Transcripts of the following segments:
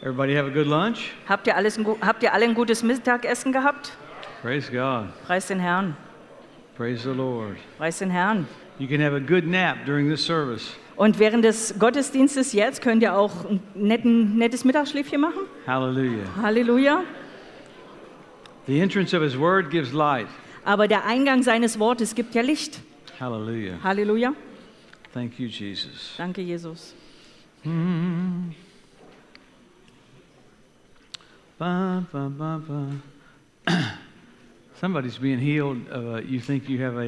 Everybody have a good lunch? Habt ihr alle ein gutes Mittagessen gehabt? Praise God. Preis den Herrn. Praise the Lord. Preis den Herrn. You can have a good nap during this service. Und während des Gottesdienstes jetzt könnt ihr auch ein nettes Mittagsschläfchen machen. Hallelujah. Halleluja. The entrance of His Word gives light. Aber der Eingang seines Wortes gibt ja Licht. Hallelujah. Halleluja. Thank you, Jesus. Danke, Jesus. Ba, ba, ba, ba. Somebody's being healed. You think you have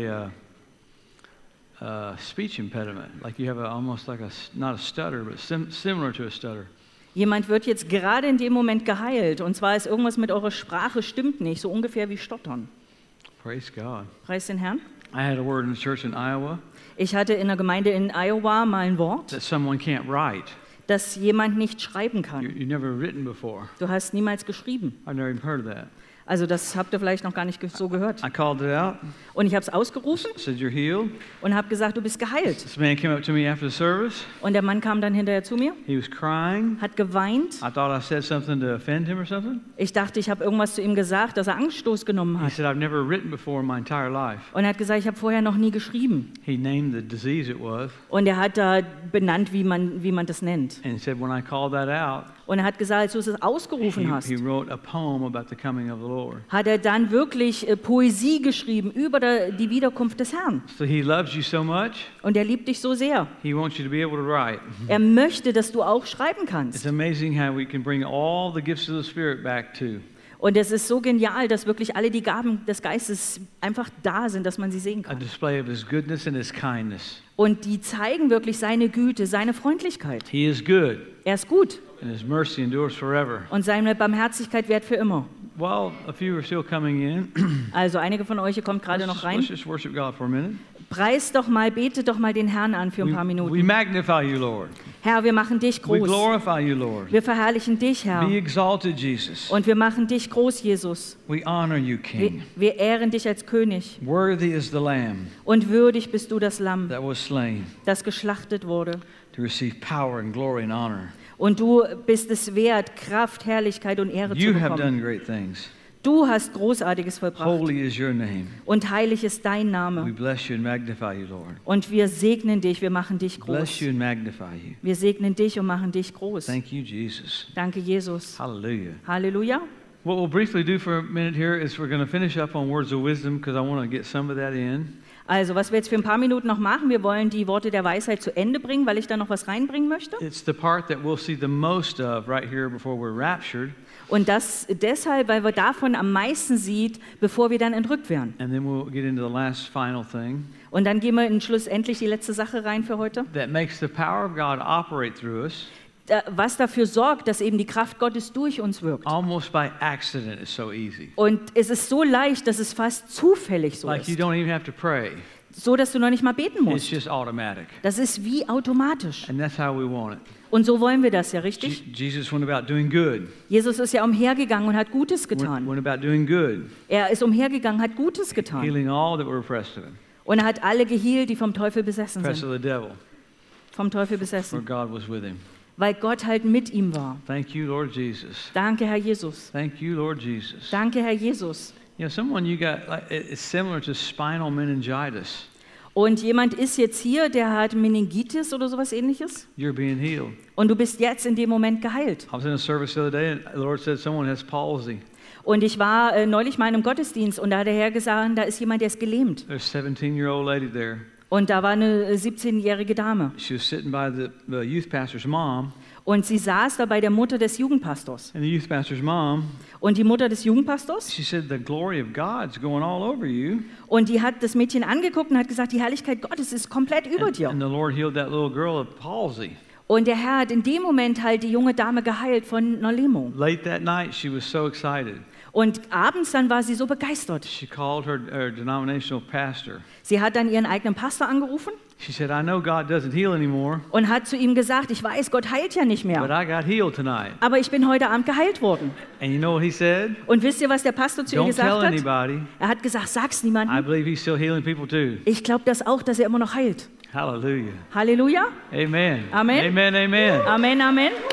a speech impediment, like you have almost like not a stutter, but similar to a stutter. Jemand wird jetzt gerade in dem Moment geheilt. Und zwar ist irgendwas mit eurer Sprache stimmt nicht, so ungefähr wie Stottern. Praise God. Preis den Herrn. I had a word in the church in Iowa Ich hatte in der Gemeinde in Iowa mal ein Wort, that someone can't write. das jemand nicht schreiben kann. You've never written before. Du hast niemals geschrieben. I've never even heard of that. Also das habt ihr vielleicht noch gar nicht so gehört. I called it out. Und ich habe es ausgerufen Said, "You're healed." und habe gesagt, du bist geheilt. This man came up to me after the service. Und der Mann kam dann hinterher zu mir, He was crying. hat geweint. I thought I said something to offend him or something. Ich dachte, ich habe irgendwas zu ihm gesagt, dass er Anstoß genommen He hat. said, "I've never written before in my entire life." Und er hat gesagt, ich habe vorher noch nie geschrieben. He named the disease it was, Und er hat da benannt, wie man das nennt. and he said, "When I called that out, Und er hat gesagt, als du es ausgerufen hast, he wrote a poem about the coming of the Lord." hat er dann wirklich Poesie geschrieben über die Wiederkunft des Herrn. So he loves you so much, Und er liebt dich so sehr. he wants you to be able to write. Er möchte, dass du auch schreiben It's kannst. amazing how we can bring all the gifts of the Spirit back to. Und es ist so genial, dass wirklich alle die Gaben des Geistes einfach da sind, dass man sie sehen A kann. display of His goodness and His kindness. Und die zeigen wirklich seine Güte, seine Freundlichkeit. He is good, Er ist gut and His mercy endures forever. und seine Barmherzigkeit währt für immer. While a few are still coming in, Also einige von euch, ihr kommt gerade noch let's rein. just worship God for a minute. Preist doch mal, betet doch mal den Herrn an für ein paar We Minuten. magnify you, Lord. Herr, wir machen dich We groß. glorify you, Lord. Wir verherrlichen dich, Herr. Be exalted, Jesus. Und wir machen dich groß, Jesus. We honor you, King. Wir ehren dich als König. Worthy is the Lamb Und würdig bist du das Lamm, that was slain das geschlachtet wurde. to receive power and glory and honor. Und du bist es wert, Kraft, Herrlichkeit und Ehre zu You have bekommen. done great things. Du hast Großartiges vollbracht. Holy is your name. Und heilig ist dein We Name. bless you and magnify you, Lord. Und wir segnen dich, wir machen dich Bless groß. you and magnify you. Wir segnen dich und machen dich groß. Thank you, Jesus. Danke, Jesus. Hallelujah. Halleluja. What we'll briefly do for a minute here is we're going to finish up on words of wisdom because I want to get some of that in. Also, was wir jetzt für ein paar Minuten noch machen, wir wollen die Worte der Weisheit zu Ende bringen, weil ich da noch was reinbringen möchte. It's the part that we'll see the most of right here before we're raptured, Und das deshalb, weil wir davon am meisten sieht, bevor wir dann entrückt werden. and then we'll get into the last final thing Und dann gehen wir in schlussendlich die letzte Sache rein für heute. that makes the power of God operate through us Was dafür sorgt, dass eben die Kraft Gottes durch uns wirkt. almost by accident. It's so easy. Und es ist so leicht, dass es fast zufällig so Like you ist. don't even have to pray. So, dass du noch nicht mal beten It's musst. just automatic. Das ist wie automatisch. And that's how we want it. Und so wollen wir das ja, richtig? Jesus went about doing good. Jesus ist ja umhergegangen und hat Gutes Went getan. about doing good, Er ist umhergegangen, hat Gutes getan. healing all that were oppressed of him. Und er hat alle geheilt, die vom Teufel besessen Oppressed sind. of the devil, Vom Teufel for besessen. God was with him. Weil Gott halt mit ihm war. Thank you, Lord Jesus. Danke, Herr Jesus. Thank you, Lord Jesus. Danke, Herr Jesus. You know, someone you got, like, it's similar to spinal meningitis. Und jemand ist jetzt hier, der hat Meningitis oder sowas ähnliches. You're being healed. Und du bist jetzt in dem Moment geheilt. I was in a service the other day, and the Lord said someone has palsy. Und ich war neulich mal in einem Gottesdienst und da hat der Herr gesagt, da ist jemand, der ist gelähmt. There's a 17-year-old lady there. Und da war eine 17-jährige Dame. She was sitting by the youth pastor's mom, Und sie saß da bei der Mutter des Jugendpastors. and the youth pastor's mom, Und die Mutter des Jugendpastors, she said, the glory of God's going all over you. und die hat das Mädchen angeguckt und hat gesagt, die Herrlichkeit Gottes ist komplett über And dir. the Lord healed that little girl of palsy. Und der Herr hat in dem Moment halt die junge Dame geheilt von einer Lähmung. Late that night, she was so excited. Und abends dann war sie so begeistert. She called her denominational pastor. Sie hat dann ihren eigenen Pastor angerufen She said, I know God doesn't heal anymore, und hat zu ihm gesagt, ich weiß, Gott heilt ja nicht but mehr, I got healed tonight. aber ich bin heute Abend geheilt worden. And you know what he said? Und wisst ihr, was der Pastor zu ihr Don't tell gesagt hat? anybody. Er hat gesagt, sag's I niemandem. believe he's still healing people too. Ich glaube das auch, dass er immer noch heilt. Hallelujah. Halleluja. Amen. Amen. Amen, amen. Amen, Amen.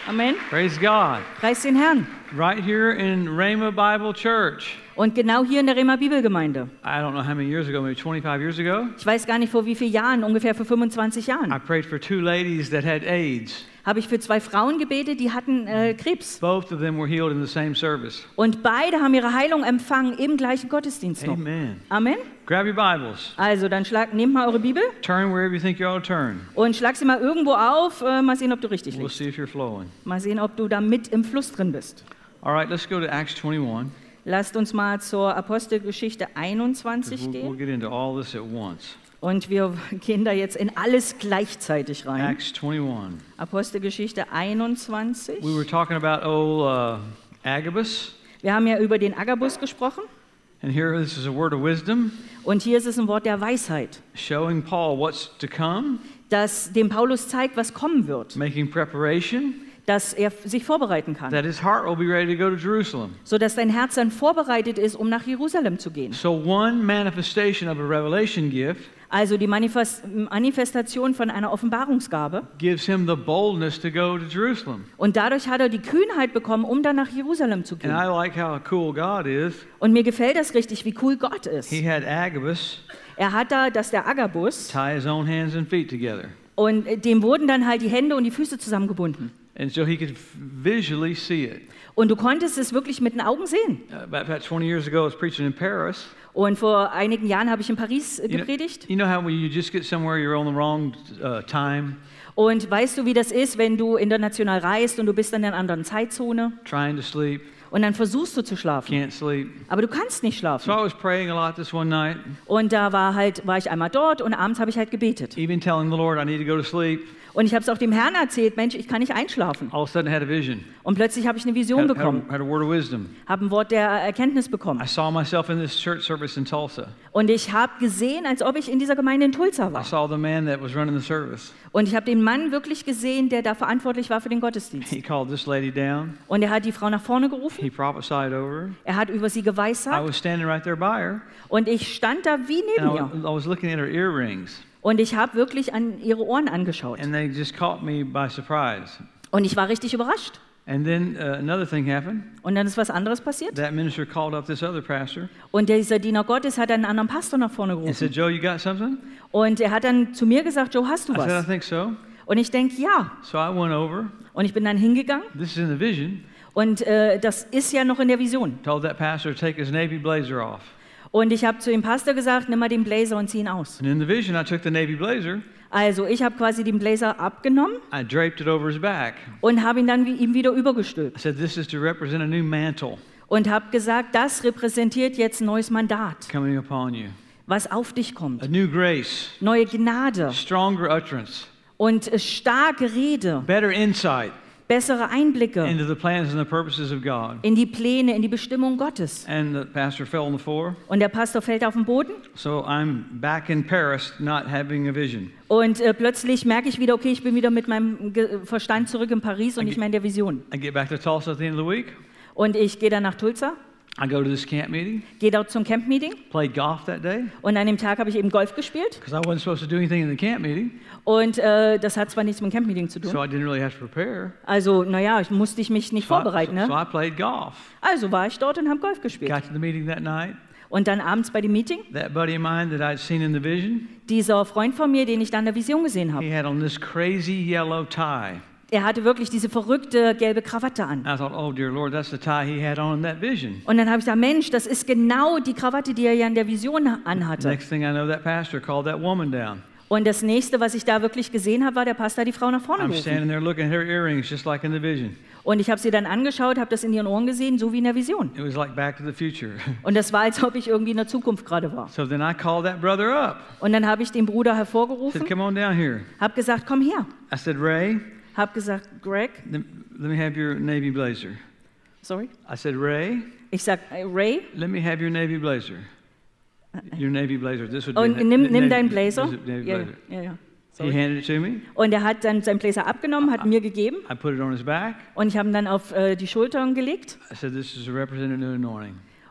Amen. Praise God. Preis den Herrn. Right here in Rhema Bible Church. Und genau hier in der Rema Bibelgemeinde. I don't know how many years ago, maybe 25 years ago. Ich weiß gar nicht vor wie vielen Jahren, ungefähr vor 25 I Jahren, prayed for 2 ladies that had AIDS. habe ich für 2 Frauen gebetet, die hatten Krebs. Both of them were healed in the same service. Und beide haben ihre Heilung empfangen im gleichen Gottesdienst noch. Amen. Amen. Grab your Bibles. Also dann nehmt mal eure Bibel Turn wherever you think you ought to turn. und schlag sie mal irgendwo auf. Mal sehen, ob du richtig We'll liegst. see if you're flowing. Mal sehen, ob du da mit im Fluss drin bist. All right, let's go to Acts 21. Lasst uns mal zur Apostelgeschichte 21 We'll gehen. get into all this at once. Und wir gehen da jetzt in alles gleichzeitig rein. Acts 21. Apostelgeschichte 21. We were talking about old Agabus, Wir haben ja über den Agabus gesprochen. and here this is a word of wisdom, Und hier ist es ein Wort der Weisheit, showing Paul what's to come, das dem Paulus zeigt, was kommen wird, making preparation, dass er sich vorbereiten kann, that his heart will be ready to go to Jerusalem. sodass dein Herz dann vorbereitet ist, um nach Jerusalem zu gehen. So one manifestation of a revelation gift Also die Manifestation von einer Offenbarungsgabe. gives him the boldness to go to Jerusalem. Und dadurch hat er die Kühnheit bekommen, um dann nach Jerusalem zu And gehen. I like how cool God is. Und mir gefällt das richtig, wie cool Gott ist. He had Agabus Er hat da, dass der Agabus, tie his own hands and feet together. und dem wurden dann halt die Hände und die Füße zusammengebunden. And so he could visually see it. Und du konntest es wirklich mit den Augen sehen. About 20 years ago, I was preaching in Paris. Und vor einigen Jahren habe ich in Paris gepredigt. You know how when you just get somewhere, you're on the wrong time, Und weißt du, wie das ist, wenn du international reist und du bist in einer anderen Zeitzone trying to sleep, und dann versuchst du zu schlafen. can't sleep. Aber du kannst nicht So schlafen. I was praying a lot this one night, Und da war ich einmal dort und abends habe ich halt gebetet. even telling the Lord I need to go to sleep. Und ich habe es auch dem Herrn erzählt, Mensch, ich kann nicht einschlafen. All of a sudden, I had a vision, Und plötzlich habe ich eine Vision bekommen, had a word of wisdom. habe ein Wort der Erkenntnis bekommen. I saw myself in this church service in Tulsa. Und ich habe gesehen, als ob ich in dieser Gemeinde in Tulsa I war. saw the man that was running the service. Und ich habe den Mann wirklich gesehen, der da verantwortlich war für den Gottesdienst. He called this lady down. Und er hat die Frau nach vorne gerufen. He prophesied over her. Er hat über sie I geweissagt. was standing right there by her, Und ich stand da wie neben ihr. and I was looking at her earrings, Und ich habe wirklich an ihre Ohren angeschaut. and they just caught me by surprise. Und ich war richtig überrascht. And then another thing happened. Und dann ist was anderes passiert. That minister called up this other pastor Und dieser Diener Gottes hat einen anderen Pastor nach vorne and gerufen. said, "Joe, you got something?" Und er hat dann zu mir gesagt, Joe, hast du I said, "I was? think so." Und ich denke, ja. So I went over. Und ich bin dann hingegangen. This is in the vision. Und das ist ja noch in der Vision. Told that pastor to take his navy blazer off. Und ich habe zu dem Pastor gesagt, nimm mal den Blazer und zieh ihn aus. And in the vision, I took the navy blazer, Also ich habe quasi den Blazer abgenommen I draped it over his back. und habe ihn dann ihm wieder I übergestülpt. said, "This is to represent a new mantle Und habe gesagt, das repräsentiert jetzt ein neues Mandat, coming upon you, was auf dich a kommt. new grace, Neue Gnade stronger utterance, und starke Rede, better insight bessere Einblicke into the plans and the purposes of God." in die Pläne, in die Bestimmung Gottes. And the pastor fell on the floor. Und der Pastor fällt auf den Boden So I'm back in Paris, not having a vision. und plötzlich merke ich wieder, okay, ich bin wieder mit meinem Verstand zurück in Paris und nicht mehr in der Vision. I get back to Tulsa at the end of the week. Und ich gehe dann nach Tulsa, I go to this camp meeting, gehe dort zum Camp-Meeting played golf that day und an dem Tag habe ich eben Golf gespielt. because I wasn't supposed to do anything in the camp meeting, Und das hat zwar nichts mit dem Camp-Meeting zu so tun. I didn't really have to prepare. Also, naja, ich musste mich nicht vorbereiten. So Ne? I played golf. Also war ich dort und habe Golf gespielt. Got to the meeting that night. Und dann abends bei dem Meeting, That buddy of mine that I'd seen in the vision, dieser Freund von mir, den ich dann in der Vision gesehen habe, he had on this crazy yellow tie. er hatte wirklich diese verrückte gelbe Krawatte an. I thought, oh dear Lord, that's the tie he had on in that vision. Und dann habe ich gesagt, Mensch, das ist genau die Krawatte, die er ja in der Vision anhatte. Next thing I know, that pastor called that woman down. Und das nächste, was ich da wirklich gesehen habe, war, der Pastor hat die Frau nach vorne I'm gerufen. standing there looking at her earrings just like in the vision. Und ich habe sie dann angeschaut, habe das in ihren Ohren gesehen, so wie in der Vision. It was like Back to the Future. Und das war, als ob ich irgendwie in der Zukunft gerade war. So then I called that brother up. Und dann habe ich den Bruder I said, hervorgerufen, come on down here. habe gesagt, komm her. I said, Ray, Habe gesagt, Greg, let me have your navy blazer. sorry. I said, Ray, Ich sag, Ray, let me have your navy blazer. Your navy blazer. This would be und a nimm navy- deinen Blazer. this is a navy Ja, blazer. ja, ja. He Sorry. handed it to me. Und er hat dann seinen Blazer abgenommen, hat mir gegeben I put it on his back. und ich habe ihn dann auf die Schultern gelegt. I said, this is a representative anointing.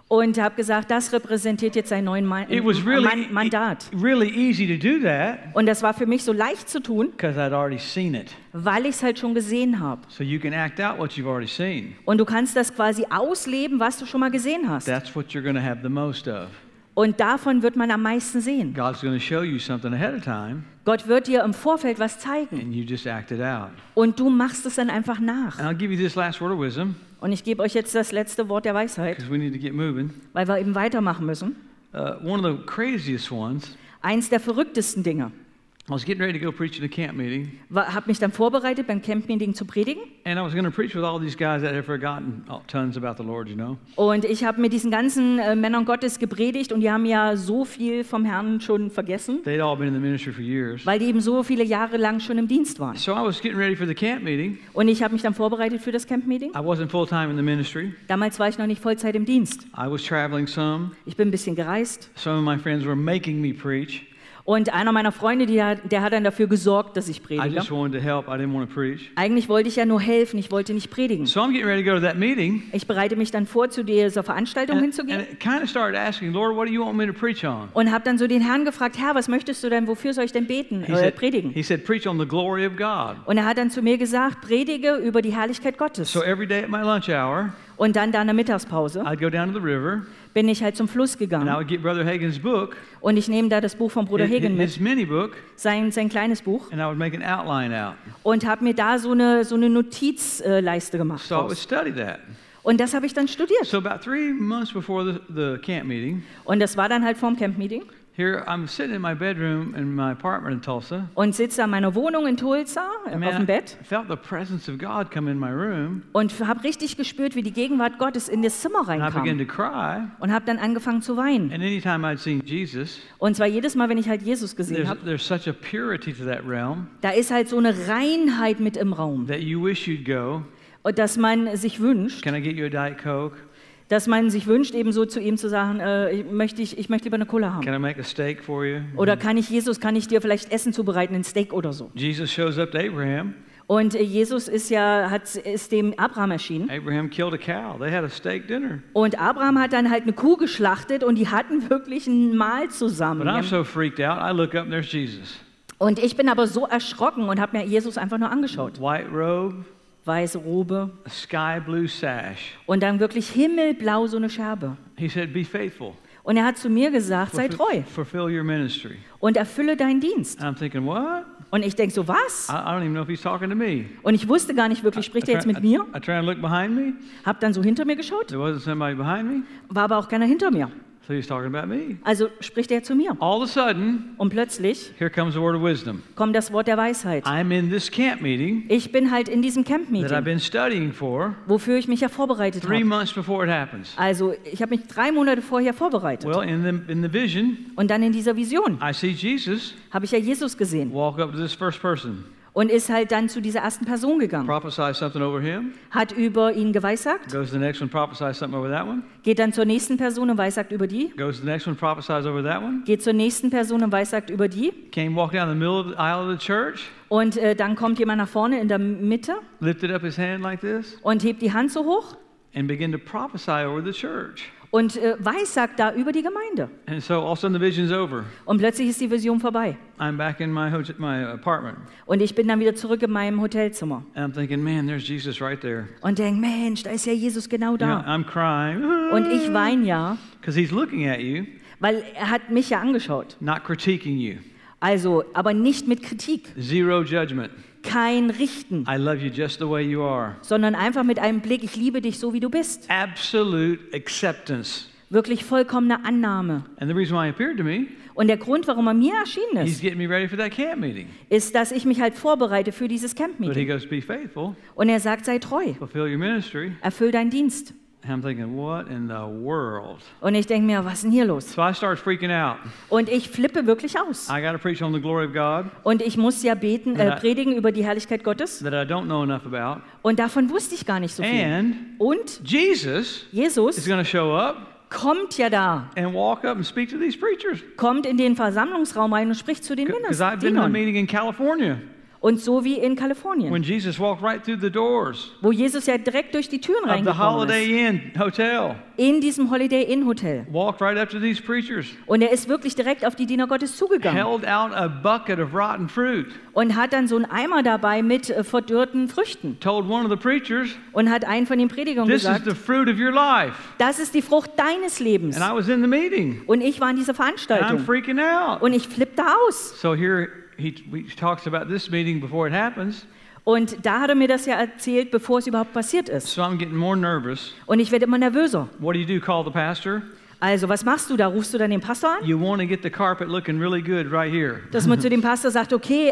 Und habe gesagt, das repräsentiert jetzt sein neues It was Mandat. really easy to do that Und das war für mich so leicht zu tun, because I'd already seen it. weil ich es halt schon gesehen habe. So you can act out what you've already seen. Und du kannst das quasi ausleben, was du schon mal gesehen hast. That's what you're going to have the most of. Und davon wird man am meisten sehen. God's going to show you something ahead of time, Gott wird dir im Vorfeld was zeigen. and you just act it out. Und du machst es dann einfach nach. And I'll give you this last word of wisdom Und ich gebe euch jetzt das letzte Wort der Weisheit, because we need to get moving. weil wir eben weitermachen müssen. One of the craziest ones, Eins der verrücktesten Dinge. I was getting ready to go preach at a camp meeting, Habe mich dann vorbereitet, beim Camp-Meeting zu predigen. and I was going to preach with all these guys that had forgotten tons about the Lord, you know. Und ich habe mit diesen ganzen Männern Gottes gepredigt und die haben ja so viel vom Herrn schon vergessen, They'd all been in the ministry for years. weil die eben so viele Jahre lang schon im Dienst waren. So I was getting ready for the camp meeting. Und ich habe mich dann vorbereitet für das Camp-Meeting. I wasn't full-time in the ministry. Damals war ich noch nicht Vollzeit im Dienst. I was traveling some. Ich bin ein bisschen gereist. Some of my friends were making me preach. Und einer meiner Freunde, der hat dann dafür gesorgt, dass ich I predige. just wanted to help. I didn't want to preach. Eigentlich wollte ich ja nur helfen, ich wollte nicht predigen. So I'm getting ready to go to that meeting. Ich bereite mich dann vor, zu dieser Veranstaltung And hinzugehen. it kind of started asking, Lord, what do you want me to preach on? Und habe dann so den Herrn gefragt, Herr, was möchtest du denn, wofür soll ich denn beten, predigen? he said, preach on the glory of God. Und er hat dann zu mir gesagt, predige über die Herrlichkeit Gottes. So every day at my lunch hour, Und dann da in der Mittagspause I'd go down to the river, bin ich halt zum Fluss and I gegangen. would get Brother Hagin's book, Und ich nehme da das Buch von Bruder Hagin his mit, mini book, sein kleines Buch, and I would make an outline out. und habe mir da so eine Notizleiste gemacht. So I would draus. study that. Und das habe ich dann studiert. So about 3 months before the camp meeting, Und das war dann halt vorm Camp-Meeting. here I'm sitting in my bedroom in my apartment in Tulsa. Und sitze in meiner Wohnung in Tulsa And auf dem Bett I felt the presence of God come in my room, und habe richtig gespürt, wie die Gegenwart Gottes in das Zimmer and I began reinkam. to cry. Und habe dann angefangen zu weinen. And anytime I'd seen Jesus, Und zwar jedes Mal, wenn ich halt Jesus gesehen habe, there's such a purity to that realm da ist halt so eine Reinheit mit im Raum. that you wish you'd go. Und dass man sich wünscht, Can I get you a Diet Coke? eben so zu ihm zu sagen, ich möchte lieber eine Cola haben. Can I make a steak for you? Oder kann ich dir vielleicht Essen zubereiten, ein Steak oder so. Jesus shows up to Abraham. Und Jesus ist dem Abraham erschienen. Abraham killed a cow. They had a steak dinner. Und Abraham hat dann halt eine Kuh geschlachtet und die hatten wirklich ein Mahl zusammen. But I'm so freaked out, I look up and there's Jesus. Und ich bin aber so erschrocken und habe mir Jesus einfach nur angeschaut. White robe, Weiße Robe a sky blue sash. und dann wirklich himmelblau so eine Scherbe. He said, be faithful. Und er hat zu mir gesagt, sei treu Fulfill your ministry. und erfülle deinen Dienst. And I'm thinking, what? Und ich denke so, was? I don't even know if he's talking to me. Und ich wusste gar nicht wirklich, spricht er jetzt mit mir? I try and look behind me. Hab dann so hinter mir geschaut, There wasn't somebody behind me. war aber auch keiner hinter mir. So he's talking about me. Also spricht er zu mir. All of a sudden, Und plötzlich here comes the word of wisdom. kommt das Wort der Weisheit. I'm in this camp meeting Ich bin halt in diesem that I've Camp-Meeting, been studying for wofür ich mich ja vorbereitet 3 habe. months before it happens. Also ich habe mich 3 Monate vorher vorbereitet. Well, in the vision, Und dann in dieser Vision I see Jesus habe ich ja Jesus gesehen walk up to this first person, und ist halt dann zu dieser ersten Person gegangen. prophesy something over him, Hat über ihn geweissagt, goes to the next one, prophesy something over that one, geht dann zur nächsten Person und weissagt über die, goes to the next one, prophesies over that one, geht zur nächsten Person und weissagt über die. came walk down the middle of the aisle of the church, Und dann kommt jemand nach vorne in der Mitte lifted up his hand like this, und hebt die Hand so hoch and began to prophesy over the church. und weissagt da über die Gemeinde. And so all of a sudden the vision's over. Und plötzlich ist die Vision vorbei. I'm back in my apartment. Und ich bin dann wieder zurück in meinem Hotelzimmer And I'm thinking, man, there's Jesus right there. und denke, Mensch, da ist ja Jesus genau You know, da. I'm crying. Und ich weine ja, Because he's looking at you, weil er hat mich ja angeschaut. not critiquing you. Also, aber nicht mit Kritik, Zero judgment. kein Richten, I love you just the way you are. sondern einfach mit einem Blick, ich liebe dich so, wie du bist. Absolute acceptance. Wirklich vollkommene Annahme. And the reason why he appeared to me, Und der Grund, warum er mir erschienen he's ist, getting me ready for that camp meeting. ist, dass ich mich halt vorbereite für dieses But he Camp-Meeting. goes, be faithful, Und er sagt, sei treu, fulfill your ministry. erfüll deinen Dienst. And I'm thinking, what in the world? Und ich denke mir, was ist denn hier los? So I start freaking out. Und ich flippe wirklich aus. I got to preach on the glory of God Und ich muss ja predigen über die Herrlichkeit Gottes. that I don't know enough about. Und davon wusste ich gar nicht so viel. And Und Jesus is Jesus going to show up kommt ja da, and walk up and speak to these preachers. kommt in den Versammlungsraum rein und spricht zu den Because I've been in a Dienern. meeting in California. Und so wie in Kalifornien, when Jesus walked right through the doors wo Jesus ja direkt durch die Türen of the reingekommen ist. Holiday Inn Hotel, In diesem Holiday Inn Hotel. walked right up to these preachers, Und er ist wirklich direkt auf die Diener Gottes zugegangen held out a bucket of rotten fruit, und hat dann so einen Eimer dabei mit verdörrten Früchten told one of the preachers, und hat einen von den Predigern this is gesagt, the fruit of your life. das ist die Frucht deines Lebens. And I was in the meeting, Und ich war in dieser and I'm Veranstaltung freaking out. und ich flippte aus. So here he talks about this meeting before it happens. Und da hat er mir das ja erzählt, bevor es überhaupt passiert ist. So I'm getting more nervous. Und ich werde immer nervöser. What do? Call the pastor? Also, was machst du da? Rufst du dann den Pastor an? You want to get the carpet looking really good right here. Dass man zu dem Pastor sagt, okay,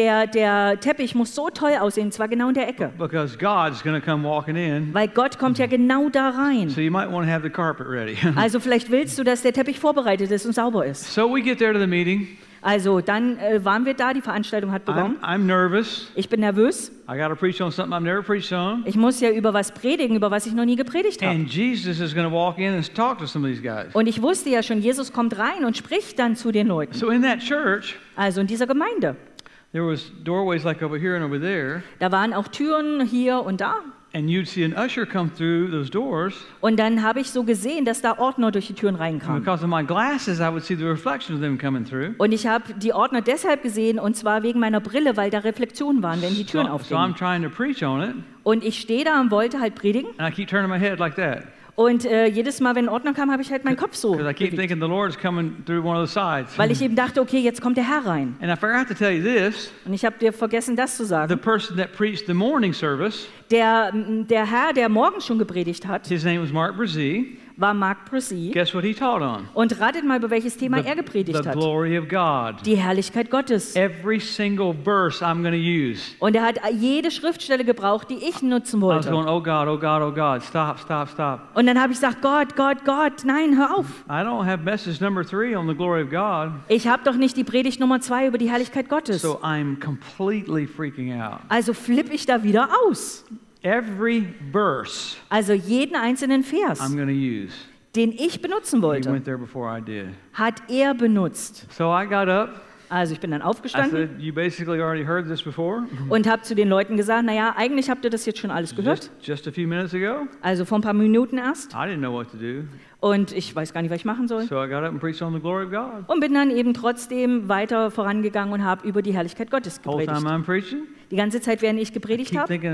der Teppich muss so toll aussehen, zwar genau in der Ecke. Because God's going to come walking in. Weil Gott kommt ja genau da rein. So you might want to have the carpet ready. Also vielleicht willst du, dass der Teppich vorbereitet ist und sauber ist. So we get there to the meeting. Also dann waren wir da, die Veranstaltung hat begonnen. I'm nervous. Ich bin nervös. I got to preach on something I've never preached on. Ich muss ja über was predigen, über was ich noch nie gepredigt habe. And Jesus is going to walk in and talk to some of these guys. Und ich wusste ja schon, Jesus kommt rein und spricht dann zu den Leuten. So in that church, Also in dieser Gemeinde. there was doorways like over here and over there. Da waren auch Türen hier und da. And you'd see an usher come through those doors. Und dann habe ich so gesehen, dass da Ordner durch die Türen And reinkamen. because of my glasses, I would see the reflection of them coming through. Und ich habe die Ordner deshalb gesehen, und zwar wegen meiner Brille, weil da Reflexionen waren, wenn die Türen So I'm aufgingen. trying to preach on it, Und ich stehe da und wollte halt predigen. and I keep turning my head like that. Und jedes Mal, wenn ein Ordner kam, habe ich halt meinen Kopf so Because I keep bewegt. thinking the Lord's coming through one of the sides. Weil ich eben dachte, okay, jetzt kommt der Herr rein. And I forgot to tell you this, Und ich habe dir vergessen, das zu the sagen. person that preached the morning service, Der Herr, der morgen schon gepredigt hat, his name was Mark Brzee. war Mark Brzee. Guess what he taught on? Und ratet mal, über welches Thema er The gepredigt hat. glory of God. Die Herrlichkeit Gottes. Every single verse I'm going to use. Und er hat jede Schriftstelle gebraucht, die ich nutzen I was wollte. going, oh God, oh God, oh God, stop, stop, stop. Und dann habe ich gesagt, Gott, Gott, Gott, nein, hör auf. I don't have message number 3 on the glory of God, Ich habe doch nicht die Predigt Nummer 2 über die Herrlichkeit Gottes. so I'm completely freaking out. Also flippe ich da wieder aus. Every verse Also jeden einzelnen Vers, I'm going to use. den ich benutzen He wollte, went there before I did. hat er benutzt. So I got up. Also ich bin dann I aufgestanden said, you basically already heard this before. und habe zu den Leuten gesagt, naja, eigentlich habt ihr das jetzt schon alles gehört. Just a few minutes ago. Also vor ein paar Minuten erst. I didn't know what to do. Und ich weiß gar nicht, was ich machen soll. So I got up and preached on the glory of God. Und bin dann eben trotzdem weiter vorangegangen und habe über die Herrlichkeit Gottes Whole time gepredigt. I'm preaching, Die ganze Zeit, während ich gepredigt keep habe, thinking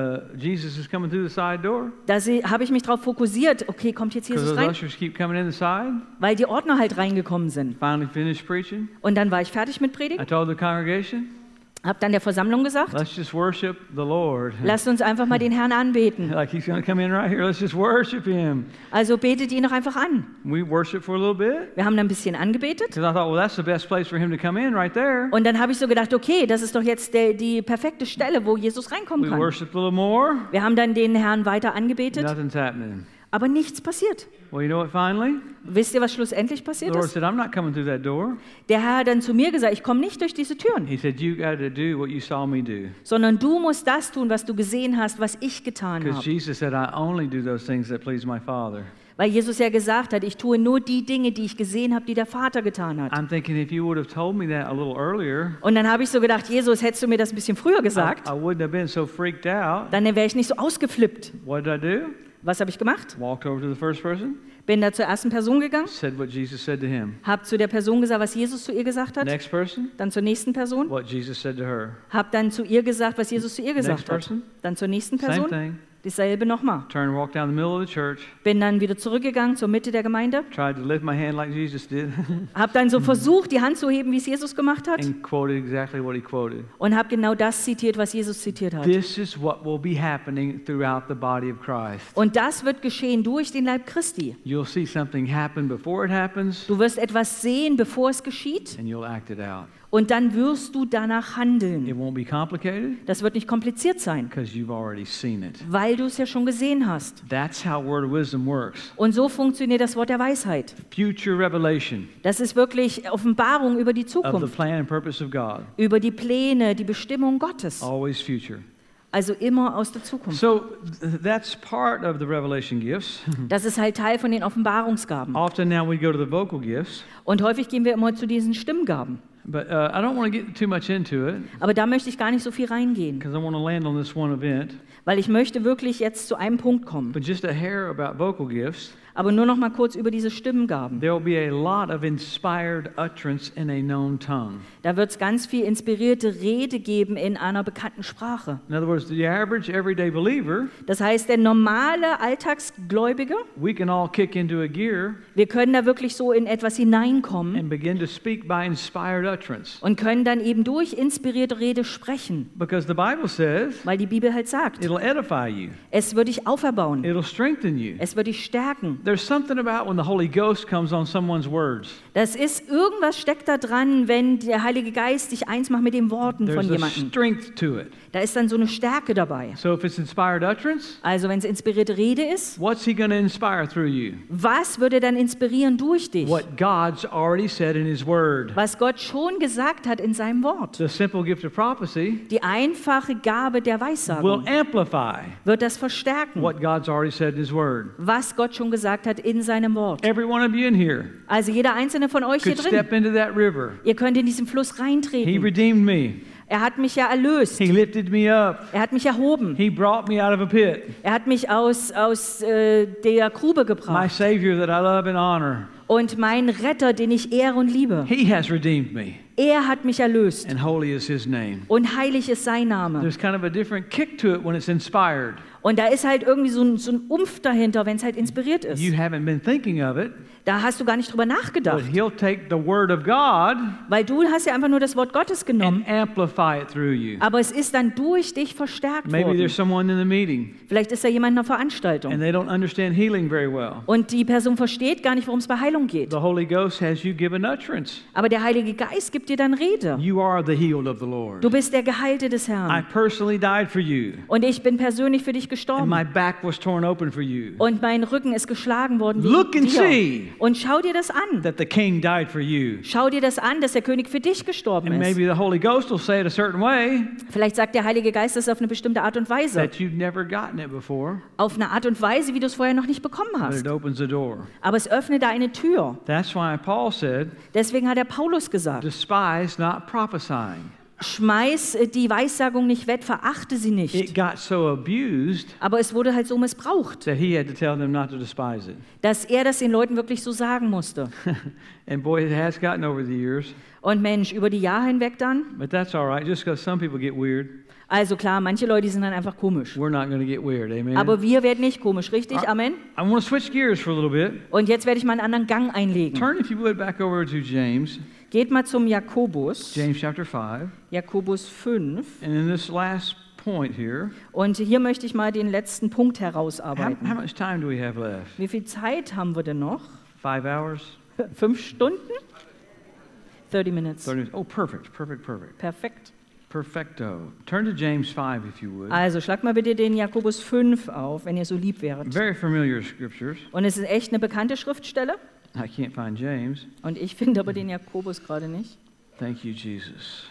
Jesus is coming through the side door. da habe ich mich darauf fokussiert, okay, kommt jetzt Because Jesus those rein? ushers keep coming in the side. Weil die Ordner halt reingekommen sind. Finally finished preaching. Und dann war ich fertig mit I Predigen, told the congregation, habe dann der Versammlung gesagt, let's just worship the Lord. lasst uns einfach mal den Herrn anbeten. Like he's going to come in right here. Let's just worship him. Also betet ihn doch einfach an. We worship for a little bit. Wir haben dann ein bisschen angebetet. Because I thought, well, that's the best place for him to come in right there. Und dann habe ich so gedacht, okay, das ist doch jetzt die perfekte Stelle, wo Jesus reinkommen We kann. worship a little more. Wir haben dann den Herrn weiter angebetet, Nothing's happening. aber nichts passiert. Well, you know what finally? Wisst ihr, was schlussendlich The passiert Lord ist? said, I'm not coming through that door. Der Herr hat dann zu mir gesagt, ich komme nicht durch diese Türen, He said, you got to do what you saw me do. sondern du musst das tun, was du gesehen hast, was ich getan Because habe. Jesus said, I only do those things that please my Father. Weil Jesus ja gesagt hat, ich tue nur die Dinge, die ich gesehen habe, die der Vater getan hat. I'm thinking if you would have told me that a little earlier, Und dann habe ich so gedacht, Jesus, hättest du mir das ein bisschen früher I gesagt, wouldn't have been so freaked out. dann wäre ich nicht so ausgeflippt. What did I do? Was habe ich gemacht? Walked over to the first person, Bin da zur ersten Person gegangen, said what Jesus said to him. habe zu der Person gesagt, was Jesus zu ihr gesagt hat, Next person, dann zur nächsten Person, what Jesus said to her. habe dann zu ihr gesagt, was Jesus zu ihr gesagt hat, person. dann zur nächsten Same Person, thing. dasselbe nochmal. Turn and walk down the middle of the church. Bin dann wieder zurückgegangen zur Mitte der Gemeinde, Tried to lift my hand like Jesus did habe dann so versucht, die Hand zu heben, wie es Jesus gemacht hat and quoted exactly what he quoted. und habe genau das zitiert, was Jesus zitiert hat. This is what will be happening throughout the body of Christ. Und das wird geschehen durch den Leib Christi. You'll see something happen before it happens, Du wirst etwas sehen, bevor es geschieht, and you'll act it out. und dann wirst du danach It handeln. won't be complicated Das wird nicht kompliziert sein, because you've already seen it. weil du es ja schon gesehen hast. That's how Word of Wisdom works. Und so funktioniert das Wort der Weisheit. Future revelation Das ist wirklich Offenbarung über die of the Zukunft, plan and purpose of God. über die Pläne, die Bestimmung Gottes. Always future. Also immer aus der Zukunft. So that's part of the revelation gifts. Das ist halt Teil von den Offenbarungsgaben. Often now we go to the vocal gifts. Und häufig gehen wir immer zu diesen Stimmgaben. But I don't want to get too much into it Aber da möchte ich gar nicht so viel reingehen, because I want to land on this one event. weil ich möchte wirklich jetzt zu einem Punkt kommen. But just a hair about vocal gifts. Aber nur noch mal kurz über diese Stimmengaben. There will be a lot of inspired utterance in a known tongue. Da wird es ganz viel inspirierte Rede geben in einer bekannten Sprache. In other words, the average everyday believer, Das heißt, der normale Alltagsgläubige, we can all kick into a gear wir können da wirklich so in etwas hineinkommen and begin to speak by inspired utterance. und können dann eben durch inspirierte Rede sprechen, Because the Bible says weil die Bibel halt sagt, it'll edify you, es wird dich auferbauen, it'll strengthen you. es wird dich stärken. There's something about when the Holy Ghost comes on someone's words. Das ist, irgendwas steckt da dran, wenn der Heilige Geist dich eins macht mit den Worten von There's a jemandem. strength to it. Da ist dann so eine Stärke dabei. So if it's inspired utterance, Also wenn es inspirierte Rede ist, what's he going to inspire through you? was würde dann inspirieren durch dich? What God's already said in his word. Was Gott schon gesagt hat in seinem Wort. The simple gift of prophecy Die einfache Gabe der will Weissagung amplify wird das verstärken, what God's already said in his word. was Gott schon gesagt hat in seinem Wort. Every one of you in here Also jeder einzelne von euch hier could drin, step into that river. ihr könnt in diesen Fluss He reintreten. redeemed me. Er hat mich ja erlöst. He lifted me up. Er hat mich erhoben. He brought me out of a pit. Er hat mich aus der Grube My gebracht. Savior that I love and honor. Und mein Retter, den ich ehre und liebe, He has redeemed me. er hat mich erlöst. And holy is his name. Und heilig ist sein Name. There's kind of a different kick to it when it's inspired. Und da ist halt irgendwie so ein Umf dahinter, wenn es halt inspiriert ist. You haven't been thinking of it, Da hast du gar nicht drüber but nachgedacht. he'll take the word of God Weil du hast ja einfach nur das Wort Gottes genommen. and amplify it through you. Aber es ist dann durch dich verstärkt Maybe worden. there's someone in the meeting Vielleicht ist da jemand in einer and Veranstaltung. they don't understand healing very well. Und die Person versteht gar nicht, worum es bei Heilung geht. The Holy Ghost has you given utterance. Aber der Heilige Geist gibt dir dann Rede. You are the healed of the Lord. Du bist der Geheilte des I Herrn. personally died for you, Und ich bin persönlich für dich and gestorben. my back was torn open for you. Und mein Rücken ist geschlagen worden Look wegen and dir. see Und schau dir das an. that the King died for you. Schau dir das an, dass der König für dich gestorben And ist. maybe the Holy Ghost will say it a certain way Vielleicht sagt der Heilige Geist das auf eine bestimmte Art und Weise. that you've never gotten it before, Auf eine Art und Weise, wie du es vorher noch nicht bekommen but hast. it opens the door. Aber es öffnet da eine Tür. That's why Paul said, Deswegen hat der Paulus gesagt, despise not prophesying. schmeiß die Weissagung nicht weg, verachte sie nicht. It got so abused Aber es wurde halt so missbraucht, that he had to tell them not to despise it. dass er das den Leuten wirklich so sagen musste. And boy, it has gotten over the years. Und Mensch, über die Jahre hinweg dann, But that's all right, just because some people get weird, also klar, manche Leute die sind dann einfach komisch. we're not going to get weird, amen? Aber wir werden nicht komisch, richtig? Amen? I want to switch gears for a little bit. Und jetzt werde ich mal einen anderen Gang einlegen. Turn, if you would, back over to James, Geht mal zum Jakobus, James chapter 5. Jakobus 5. And in this last point here, Und hier möchte ich mal den letzten Punkt how herausarbeiten. much time do we have left? Wie viel Zeit haben wir denn noch? 5 hours? 5 Stunden? 30 minutes. 30 minutes? Oh, perfect, perfect, perfect. Perfekt. Perfecto. Turn to James 5, if you would. Also schlag mal bitte den Jakobus 5 auf, wenn ihr so lieb wäret. Very familiar scriptures. Und es ist echt eine bekannte Schriftstelle. I can't find James. Und ich finde aber den Jakobus gerade nicht. Thank you, Jesus.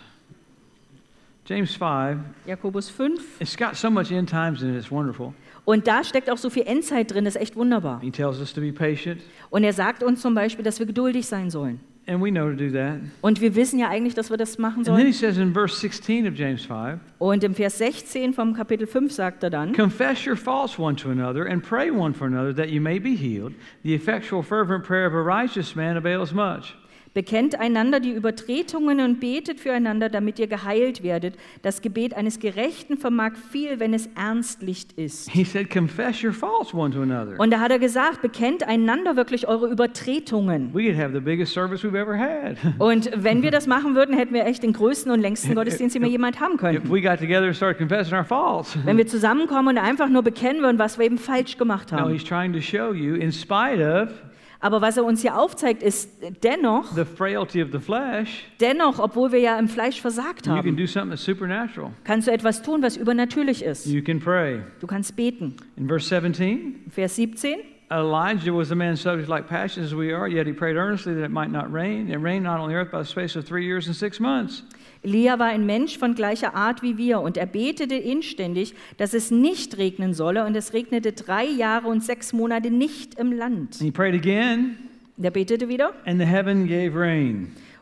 James 5, Jakobus 5. it's got so much end times in it, it's wonderful. Und da steckt auch so viel Endzeit drin, das ist echt wunderbar. He tells us to be patient, Und er sagt uns zum Beispiel, dass wir geduldig sein sollen. and we know to do that. Und wir wissen ja eigentlich, dass wir das machen And then he sollen. says in verse 16 of James 5, Und im Vers 16 vom Kapitel 5 sagt er dann, confess your faults one to another and pray one for another that you may be healed. The effectual fervent prayer of a righteous man avails much. bekennt einander die Übertretungen und betet füreinander, damit ihr geheilt werdet. Das Gebet eines Gerechten vermag viel, wenn es ernstlich ist. He said, confess your faults one to another. Und da hat er gesagt, bekennt einander wirklich eure Übertretungen. We could have the biggest service we've ever had. Und wenn wir das machen würden, hätten wir echt den größten und längsten Gottesdienst, den wir jemand haben If können. we got together and started confessing our faults. Wenn wir zusammenkommen und einfach nur bekennen würden, was wir eben falsch gemacht No, haben. he's trying to show you, in spite of Aber was er uns hier aufzeigt, ist dennoch, the frailty of the flesh, obwohl wir ja im Fleisch versagt you can haben, do something that's supernatural. kannst du etwas tun, was übernatürlich ist. You can pray. Du kannst beten. In verse 17, Vers 17. Elijah was a man subject like passions as we are, yet he prayed earnestly that it might not rain. It rained not on the earth by the space of 3 years and 6 months. Elia war ein Mensch von gleicher Art wie wir und er betete inständig, dass es nicht regnen solle und es regnete 3 Jahre und 6 Monate nicht im Land. And he prayed again, Und er betete wieder and the heaven gave rain.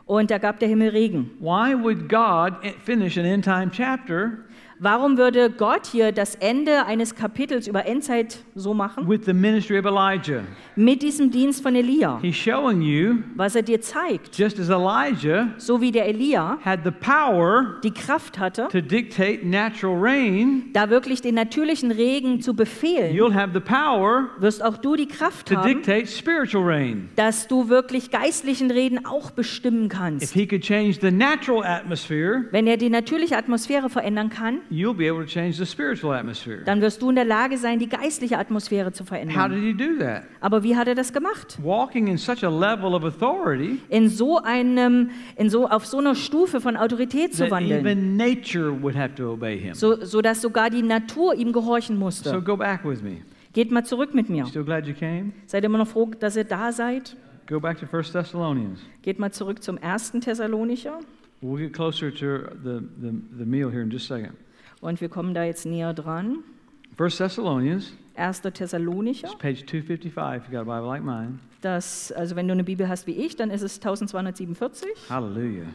und da gab der Himmel Regen. Why would God finish an end-time chapter Warum würde Gott hier das Ende eines Kapitels über Endzeit so machen? with the ministry of Elijah? Mit diesem Dienst von Elia, He's showing you, was er dir zeigt. just as Elijah So wie der Elia had the power die Kraft hatte, to dictate natural rain, da wirklich den natürlichen Regen zu befehlen, you'll have the power wirst auch du die Kraft to haben, dictate spiritual rain. dass du wirklich geistlichen Regen auch bestimmen If kannst. he could change the natural atmosphere, Wenn er die natürliche Atmosphäre verändern kann, you'll be able to change the spiritual atmosphere. dann wirst du in der Lage sein, die geistliche Atmosphäre zu How verändern. did he do that? Aber wie hat er das gemacht? Walking in such a level of authority Auf so einer Stufe von Autorität zu that wandeln, even nature would have to obey him. sodass sogar die Natur ihm gehorchen So musste. go back with me. Geht mal zurück mit mir. Still glad you came? Seid immer noch froh, dass ihr da seid? Go back to 1 Thessalonians. Geht mal zurück zum 1. Thessalonicher. We'll get closer to the meal here in just a second. Und wir kommen da jetzt näher dran. 1 Thessalonians, 1. Thessalonicher. it's page 255 if you got a Bible like mine. Also wenn du eine Bibel hast wie ich, dann ist es 1247. Hallelujah.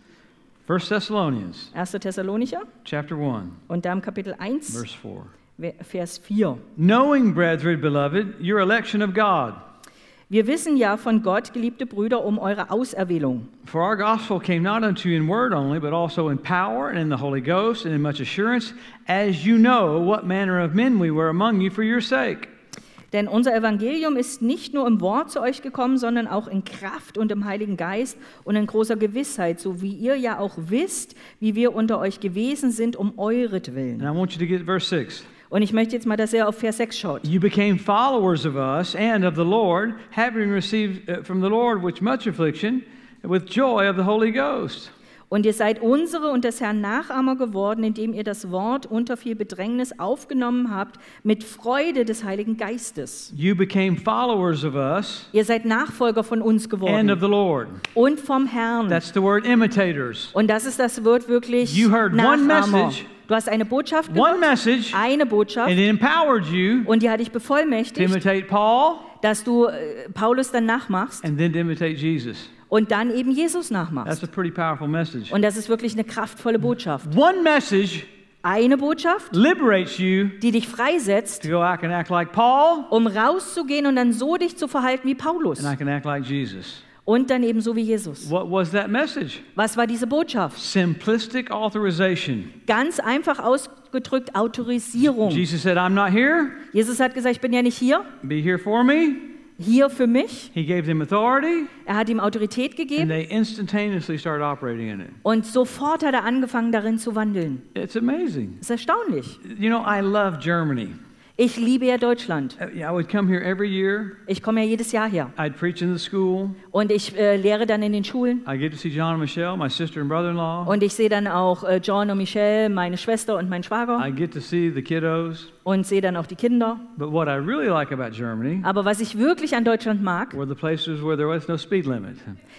1 Thessalonians, 1. Thessalonicher. chapter 1, Und da im Kapitel 1, verse 4. Vers 4. Knowing, brethren, beloved, your election of God. Wir wissen ja von Gott, geliebte Brüder, um eure Auserwählung. For our gospel came not unto you in word only, but also in power and in the Holy Ghost and in much assurance, as you know what manner of men we were among you for your sake. Denn unser Evangelium ist nicht nur im Wort zu euch gekommen, sondern auch in Kraft und im Heiligen Geist und in großer Gewissheit, so wie ihr ja auch wisst, wie wir unter euch gewesen sind, um euretwillen. And I want you to get verse 6. Und ich möchte jetzt mal, dass ihr auf Vers 6 schaut. You became followers of us and of the Lord, having received from the Lord with much affliction, with joy of the Holy Ghost. Und ihr seid unsere und des Herrn Nachahmer geworden, indem ihr das Wort unter viel Bedrängnis aufgenommen habt, mit Freude des Heiligen Geistes. You became followers of us Ihr seid Nachfolger von uns and of geworden the Lord. und vom Herrn. That's the word imitators. Und das ist das Wort wirklich You heard one Nachahmer. message. Du hast eine Botschaft One gehört, message, eine Botschaft, and it empowered you und die hat dich to bevollmächtigt, imitate Paul dass du Paulus dann nachmachst and then to imitate Jesus. und dann eben Jesus That's nachmachst. a pretty powerful message. Und das ist wirklich eine kraftvolle Botschaft. One message Eine Botschaft, liberates you die dich freisetzt, to go out and act like Paul, um rauszugehen und dann so dich zu verhalten wie Paulus and I can act like Jesus. und dann eben so wie Jesus. What was that message? Was war diese Botschaft? Simplistic authorization. Ganz einfach ausgedrückt Autorisierung. Jesus said, I'm not here. Jesus hat gesagt, ich bin ja nicht hier, Be here for me. hier für mich. He gave them authority, Er hat ihm Autorität and gegeben they instantaneously started operating in it. und sofort hat er angefangen, darin zu wandeln. It's amazing. Das ist erstaunlich. You know, I love Germany. Ich liebe ja Deutschland. I would come here every year. Ich komme ja jedes Jahr her I'd preach in the school. und ich lehre dann in den Schulen I get to see John and Michelle, my sister and brother-in-law. und ich sehe dann auch John und Michelle, meine Schwester und mein Schwager I get to see the kiddos. und sehe dann auch die Kinder. But what I really like about Germany Aber was ich wirklich an Deutschland mag, were the places where there was no speed limit.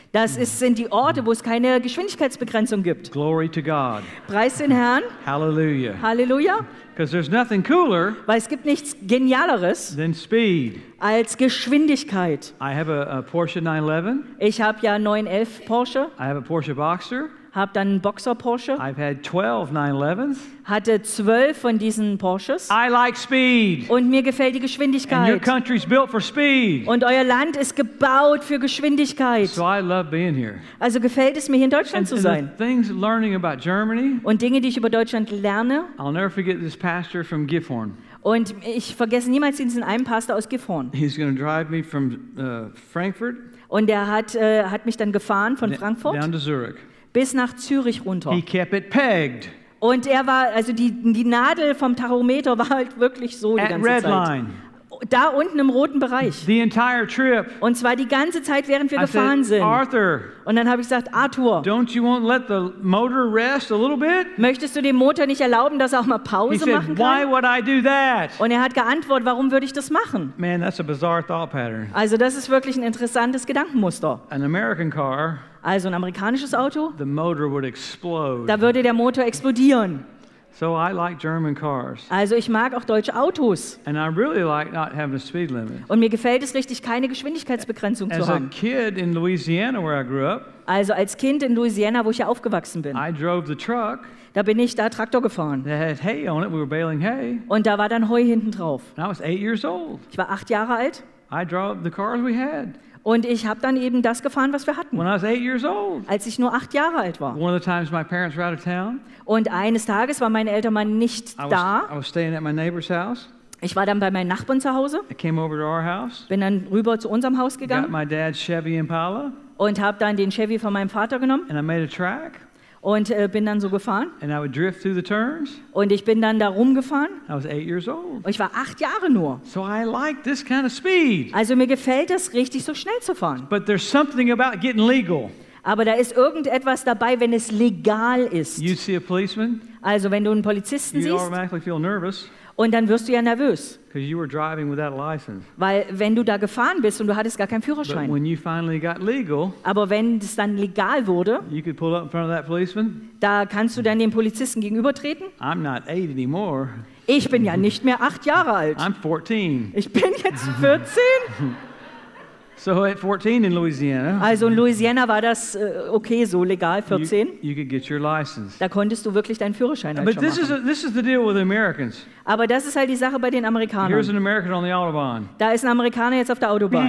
sind die Orte, wo es keine Geschwindigkeitsbegrenzung gibt. Glory to God. Preis den Herrn, Hallelujah. Halleluja, Because there's nothing cooler weil es gibt nichts Genialeres than speed. als Geschwindigkeit. I have a Porsche 911. Ich habe ja 911 Porsche, I have a Porsche Boxster. habe dann einen Boxer Porsche, I've had 12 911s. hatte 12 von diesen Porsches I like speed. und mir gefällt die And your Geschwindigkeit. country's built for speed. Und euer Land ist gebaut für Geschwindigkeit. So I love being here. Also gefällt es mir, hier in Deutschland zu And sein. the things learning about Germany, Und Dinge, die ich über Deutschland lerne. I'll never forget this pastor from Gifhorn. Und ich vergesse niemals diesen einen Pastor aus Gifhorn. He's going to drive me from Frankfurt Und der hat mich dann gefahren von down Frankfurt to Zurich. bis nach Zürich runter. He kept it pegged Und er war, also die Nadel vom Tachometer war halt wirklich so die at ganze red Zeit. line. Da unten im roten Bereich. The entire trip. Und zwar die ganze Zeit, während wir I gefahren said, sind. Arthur, Und dann habe ich gesagt, Arthur, don't you want to let the motor rest a little bit? möchtest du dem Motor nicht erlauben, dass er auch mal He Pause machen said, why kann? would I do that? Und er hat geantwortet, warum würde ich das machen? Man, that's a bizarre thought pattern. Also das ist wirklich ein interessantes Gedankenmuster. An American car, Also ein amerikanisches Auto, the motor would explode. da würde der Motor explodieren. So I like German cars. Also ich mag auch deutsche Autos. And I really like not having a speed limit. Und mir gefällt es richtig, keine Geschwindigkeitsbegrenzung zu As a haben. kid in Louisiana where I grew up, Also als Kind in Louisiana, wo ich ja aufgewachsen bin, I drove the truck da bin ich da Traktor gefahren. that had hay on it. We were baling hay. Und da war dann Heu hinten drauf. And I was 8 years old. Ich war 8 Jahre alt I drove the cars we had und ich habe dann eben das gefahren, was wir hatten, when I was 8 years old. als ich nur 8 Jahre alt war. One of the times my parents were out of town, Und eines Tages waren meine Eltern mal nicht I da. was staying at my neighbor's house. Ich war dann bei meinen Nachbarn zu Hause, I came over to our house, bin dann rüber zu unserem Haus got gegangen my dad's Chevy Impala, und habe dann den Chevy von meinem Vater genommen and I made a track, und bin dann so gefahren. and I would drift through the turns. Und ich bin dann da rumgefahren I was 8 years old. und ich war 8 Jahre nur. So I like this kind of speed. Also mir gefällt es, richtig so schnell zu fahren. But there's something about getting legal. Aber da ist irgendetwas dabei, wenn es legal ist. You see a policeman, Also wenn du einen Polizisten you siehst automatically feel nervous und dann wirst du ja nervös. because you were driving without a license. Weil wenn du da gefahren bist und du hattest gar keinen But Führerschein. when you finally got legal, Aber wenn es dann legal wurde, you could pull up in front of that policeman. da kannst du dann dem Polizisten gegenübertreten. I'm not 8 anymore. Ich bin ja nicht mehr 8 Jahre alt. I'm 14. Ich bin jetzt 14. So at 14 in Louisiana, Also in Louisiana war das okay, so legal, 14. you could get your license. Da konntest du wirklich deinen Führerschein halt But schon machen. this is the deal with Americans. Aber das ist halt die Sache bei den Here's Amerikanern. an American on the Autobahn. Da ist ein Amerikaner jetzt auf der Autobahn.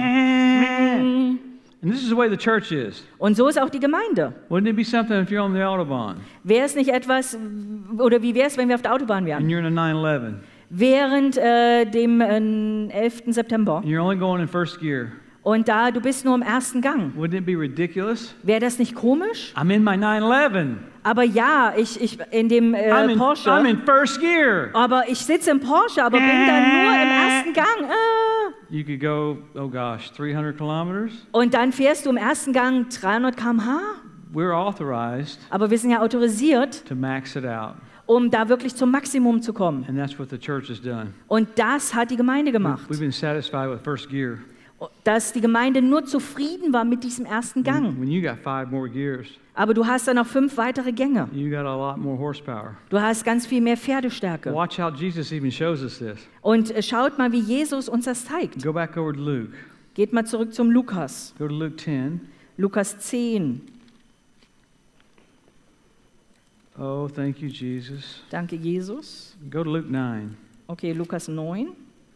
And this is the way the church is. Und so ist auch die Gemeinde. Wouldn't it be something if you're on the Autobahn Wäre es nicht etwas, oder wie wäre es, wenn wir auf der Autobahn and wären? you're in a 911 Während dem 11. September. and you're only going in first gear? Und da, du bist nur im ersten Gang. Wouldn't it be ridiculous? Wäre das nicht komisch? I'm in my 911. Aber ja, ich in dem Porsche. I'm in first gear. Aber ich sitze im Porsche, aber bin dann nur im ersten Gang. You could go, oh gosh, 300 kilometers. Und dann fährst du im ersten Gang 300 km/h. We're authorized Aber wir sind ja autorisiert, to max it out. um da wirklich zum Maximum zu kommen. And that's what the church has done. Und das hat die Gemeinde gemacht. We've been satisfied with first gear. Dass die Gemeinde nur zufrieden war mit diesem ersten Gang. When you got 5 more gears, Aber du hast dann noch 5 weitere Gänge. you got a lot more horsepower. Du hast ganz viel mehr Pferdestärke. Watch how Jesus even shows us this. Und schaut mal, wie Jesus uns das zeigt. Go back over to Luke. Geht mal zurück zum Lukas. Go to Luke 10. Lukas 10. Oh, thank you, Jesus. Danke, Jesus. Go to Luke 9. Okay, Lukas 9.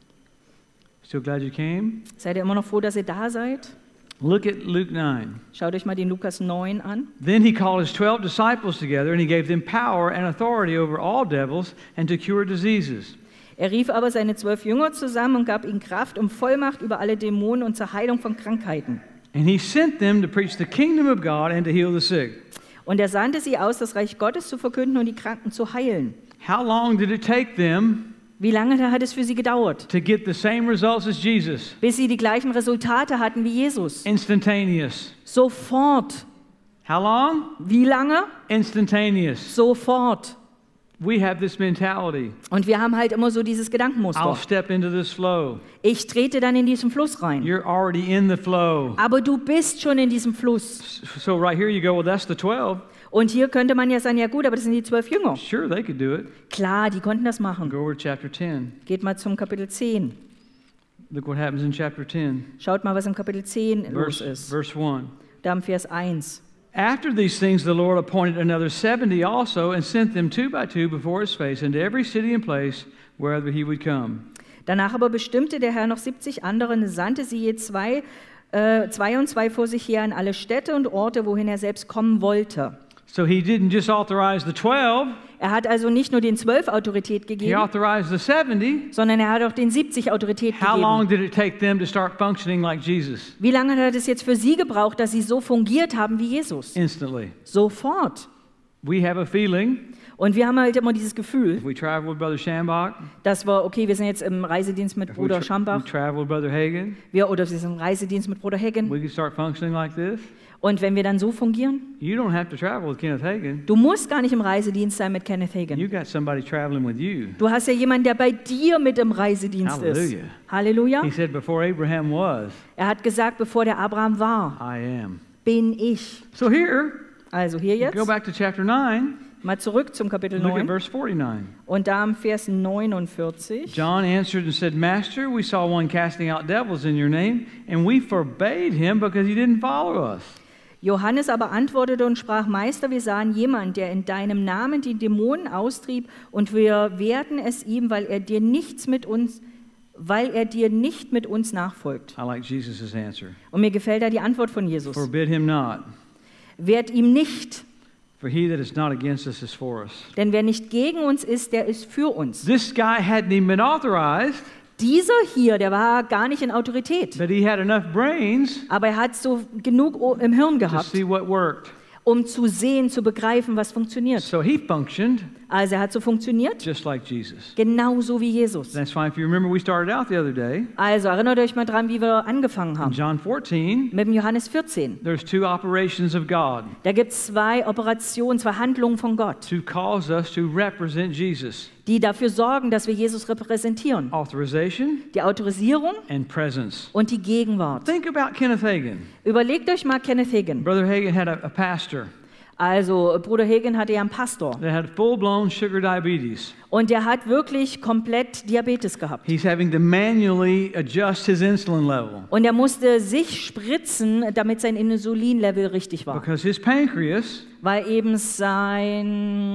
Still glad you came? Seid ihr immer noch froh, dass ihr da seid? Look at Luke 9. Schaut euch mal den Lukas 9 an. Then he called his 12 disciples together, and he gave them power and authority over all devils and to cure diseases. Er rief aber seine 12 Jünger zusammen und gab ihnen Kraft und Vollmacht über alle Dämonen und zur Heilung von Krankheiten. And he sent them to preach the kingdom of God and to heal the sick. Und er sandte sie aus, das Reich Gottes zu verkünden und die Kranken zu heilen. How long did it take them Wie lange hat es für sie gedauert? to get the same results as Jesus? Bis sie die gleichen Resultate hatten wie Jesus. Instantaneous. Sofort. How long? Wie lange? Instantaneous. Sofort. We have this mentality. Und wir haben halt immer so dieses I'll Gedankenmuster. step into this flow. Ich trete dann in diesen Fluss rein. You're already in the flow. Aber du bist schon in diesem Fluss. So right here you go, well, that's the 12. Und hier könnte man ja sagen, ja gut, aber das sind die 12 Jünger. Sure, they could do it. Klar, die konnten das machen. Go over to chapter 10. Geht mal zum Kapitel 10. Look what happens in chapter 10, Schaut mal, was im Kapitel 10 los ist. verse 1. Da im Vers 1. After these things, the Lord appointed another 70 also and sent them 2 by 2 before his face into every city and place wherever he would come. Danach aber bestimmte der Herr noch 70 andere und sandte sie je zwei und zwei vor sich her an alle Städte und Orte, wohin er selbst kommen wollte. So he didn't just authorize the 12, Er hat also nicht nur den 12 Autorität he gegeben, authorized the 70. sondern er hat auch den 70 Autorität How long gegeben. did it take them to start functioning like Jesus? Wie lange hat es jetzt für sie gebraucht, dass sie so fungiert haben wie Jesus? Instantly. Sofort. We have a feeling, Und wir haben halt immer dieses Gefühl, if we travel with Brother Schambach, dass wir, okay, wir sind jetzt im Reisedienst mit if we, Bruder we Schambach, travel with Brother Hagen, oder wir sind im Reisedienst mit Bruder Heggen. we can start functioning like this. Und wenn wir dann so fungieren, You don't have to travel with Kenneth Hagin. du musst gar nicht im Reisedienst sein mit Kenneth Hagin. You got somebody traveling with you. Du hast ja jemanden, der bei dir mit im Reisedienst ist. Halleluja. Halleluja. He said, before Abraham was, Er hat gesagt, bevor der Abraham war, I am. bin ich. So here, Also hier jetzt, go back to chapter 9. Mal zurück zum Kapitel Look at 9 verse 49. und da im Vers 49. John answered and said, Master, we saw one casting out devils in your name, and we forbade him because he didn't follow us. Johannes aber antwortete und sprach, Meister, wir sahen jemand, der in deinem Namen die Dämonen austrieb, und wir wehrten es ihm, weil er dir nicht mit uns nachfolgt. I like Jesus' answer. Und mir gefällt da die Antwort von Jesus. Forbid him not, Wehrt ihm nicht, for he that is not against us is for us. denn wer nicht gegen uns ist, der ist für uns. This guy hadn't even been authorized, Dieser hier, der war gar nicht in Autorität, but he had enough brains aber er hat so genug im Hirn to gehabt, see what worked. um zu sehen, zu begreifen, was funktioniert. So he functioned Also er hat so funktioniert, just like Jesus. genauso wie Jesus. That's why, if you remember, we started out the other day Also erinnert euch mal dran, wie wir angefangen in haben. John 14. Mit dem Johannes 14. There's two operations of God Da gibt es zwei Operationen, zwei Handlungen von Gott, to cause us to represent Jesus: die dafür sorgen, dass wir Jesus repräsentieren. authorization Die Autorisierung and presence. und die Gegenwart. Think about Kenneth Hagin. Überlegt euch mal Kenneth Hagin. Brother Hagin had a pastor Also Bruder Hagin hatte ja einen Pastor that had full-blown sugar diabetes. und der hat wirklich komplett Diabetes gehabt. He's having to manually adjust his insulin level Und er musste sich spritzen, damit sein Insulinlevel richtig war, because his pancreas weil eben sein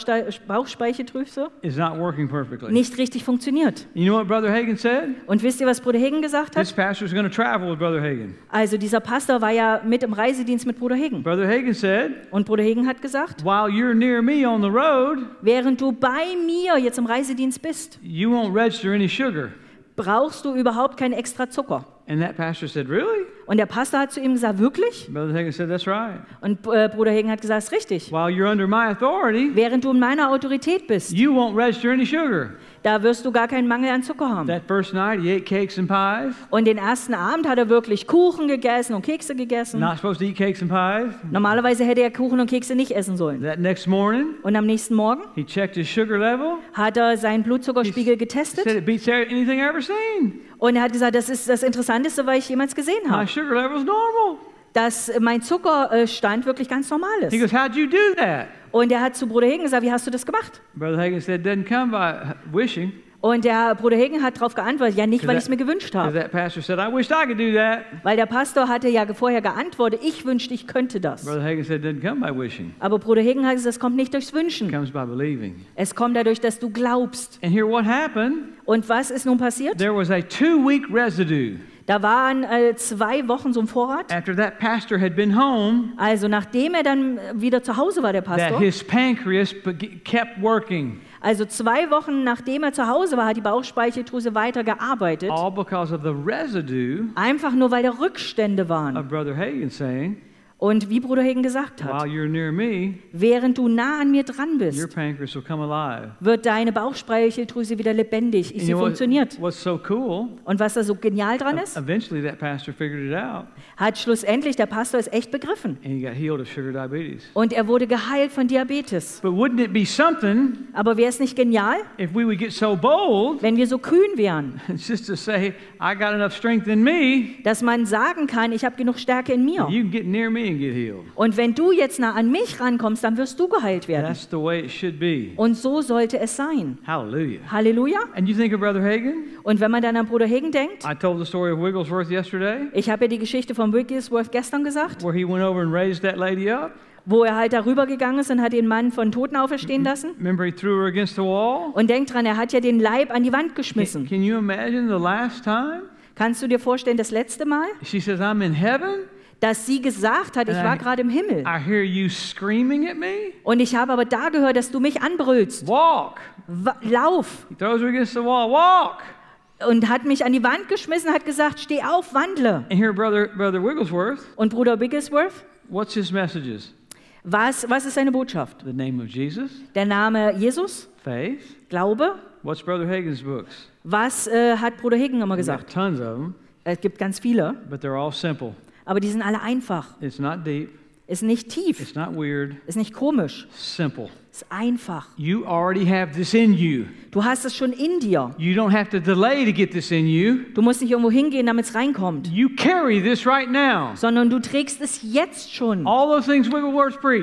Bauchspeicheldrüse is not working perfectly. nicht richtig funktioniert. You know what Brother Hagin said? Und wisst ihr, was Bruder Hagin gesagt This hat? pastor is going to travel with Brother Hagin. Also dieser Pastor war ja mit im Reisedienst mit Bruder Hagin. Brother Hagin said, Und Bruder Hagin hat gesagt, while you're near me on the road, während du bei mir jetzt im Reisedienst bist, you won't register any sugar. brauchst du überhaupt keinen extra Zucker. And that pastor said, really? Und der Pastor hat zu ihm gesagt, wirklich? Brother Hagin said, that's right. Und Bruder Hagin hat gesagt, ist richtig. While you're under my authority, Während du in meiner Autorität bist, you won't register any sugar. da wirst du gar keinen Mangel an Zucker haben. That first night, he ate cakes and pies. Und den ersten Abend hat er wirklich Kuchen gegessen und Kekse gegessen. Not supposed to eat cakes and pies. Normalerweise hätte er Kuchen und Kekse nicht essen sollen. That next morning, Und am nächsten Morgen he checked his sugar level. hat er seinen Blutzuckerspiegel Said getestet. it beats anything I've ever seen. Und er hat gesagt, das ist das Interessanteste, was ich jemals gesehen My habe. sugar level's normal. Dass mein Zuckerstand wirklich ganz normal He ist. goes, how'd you do that? Und er hat zu Bruder Hagin gesagt, wie hast du das gemacht? Brother Hagin said, doesn't come by wishing. Und der Bruder Hagin hat darauf geantwortet, ja nicht, weil ich es mir gewünscht Because habe. that pastor said, I wished I could do that. Weil der Pastor hatte ja vorher geantwortet, ich wünschte, ich könnte das. Brother Hagin said, doesn't come by wishing. Aber Bruder Hagin hat gesagt, es kommt nicht durchs It Wünschen. comes by believing. Es kommt dadurch, dass du glaubst. And here what happened? Und was ist nun passiert? There was a 2-week residue. Da waren 2 Wochen so ein Vorrat. After that pastor had been home, Also nachdem er dann wieder zu Hause war, der that Pastor, his pancreas kept working. also 2 Wochen nachdem er zu Hause war, hat die Bauchspeicheldrüse weiter gearbeitet. All because of the residue Einfach nur, weil da Rückstände waren. of Brother Hagin saying, Und wie Bruder Hagin gesagt while hat, you're near me, während du nah an mir dran your bist, pancreas will come alive. wird deine Bauchspeicheldrüse wieder lebendig. And Sie funktioniert. what's so cool, Und was da so genial dran ist, eventually that pastor figured it out, hat schlussendlich der Pastor es echt begriffen. and he got healed of sugar diabetes. Und er wurde geheilt von Diabetes. But wouldn't it be something Aber wäre es nicht genial, if we would get so bold, wenn wir so kühn wären, just to say, I got enough strength in me, dass man sagen kann, ich habe genug Stärke in mir. you can get near me and get healed. Und wenn du jetzt nah an mich rankommst, dann wirst du geheilt werden. That's the way it should be. Und so sollte es sein. Hallelujah. Halleluja. And you think of Brother Hagin? Und wenn man dann an Bruder Hagin denkt, I told the story of Wigglesworth yesterday, ich habe ja die Geschichte von Wigglesworth gestern gesagt, where he went over and raised that lady up. wo er halt darüber gegangen ist und hat den Mann von Toten auferstehen lassen. Remember, he threw her against the wall? Und denk dran, er hat ja den Leib an die Wand geschmissen. Can you imagine the last time? Kannst du dir vorstellen, das letzte Mal, She says, I'm in heaven. dass sie gesagt hat, ich war gerade im Himmel. I hear you screaming at me. Und ich habe aber da gehört, dass du mich anbrüllst. Walk. Lauf. He throws her against the wall. Walk. Und hat mich an die Wand geschmissen, hat gesagt, steh auf, wandle. And here, Brother Wigglesworth, Und Bruder Wigglesworth, what's his messages? was ist seine Botschaft? The name of Jesus, Der Name Jesus, faith. Glaube. What's Brother Hagin's books? Was hat Bruder Hagin immer We've got gesagt? tons of them, Es gibt ganz viele, but they're all simple. aber die sind alle einfach. It's not deep. Ist nicht tief, It's not weird. ist nicht komisch, Simple. ist einfach. You already have this in you. Du hast es schon in dir. You don't have to delay to get this in you. Du musst nicht irgendwo hingehen, damit es reinkommt, You carry this right now. sondern du trägst es jetzt schon. All those things Wigglesworth preached.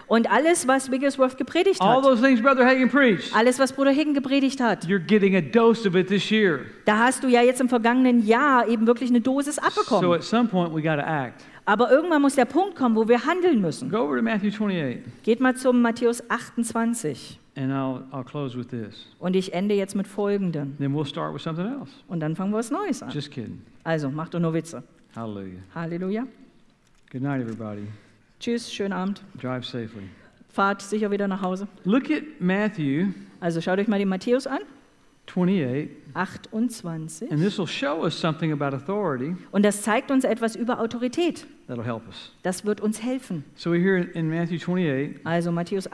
Und alles, was Wigglesworth gepredigt All hat, those things Brother Hagin preached, alles, was Bruder Hagin gepredigt hat, you're getting a dose of it this year. da hast du ja jetzt im vergangenen Jahr eben wirklich eine Dosis So abbekommen. at some point we got to act. Aber irgendwann muss der Punkt kommen, wo wir handeln müssen. Go over to Matthew 28, Geht mal zum Matthäus 28. and I'll close with this. Und ich ende jetzt mit Folgendem. Then we'll start with something else. Und dann fangen wir was Neues an. Just kidding. Also, macht doch nur Witze. Hallelujah. Halleluja. Good night, everybody. Tschüss, schönen Abend. Drive safely. Fahrt sicher wieder nach Hause. Look at Matthew Also schaut euch mal den Matthäus an. 28, 28. and this will show us something about authority Und das zeigt uns etwas über Autorität. that'll help us. Das wird uns helfen. So we hear in Matthew 28, Also Matthäus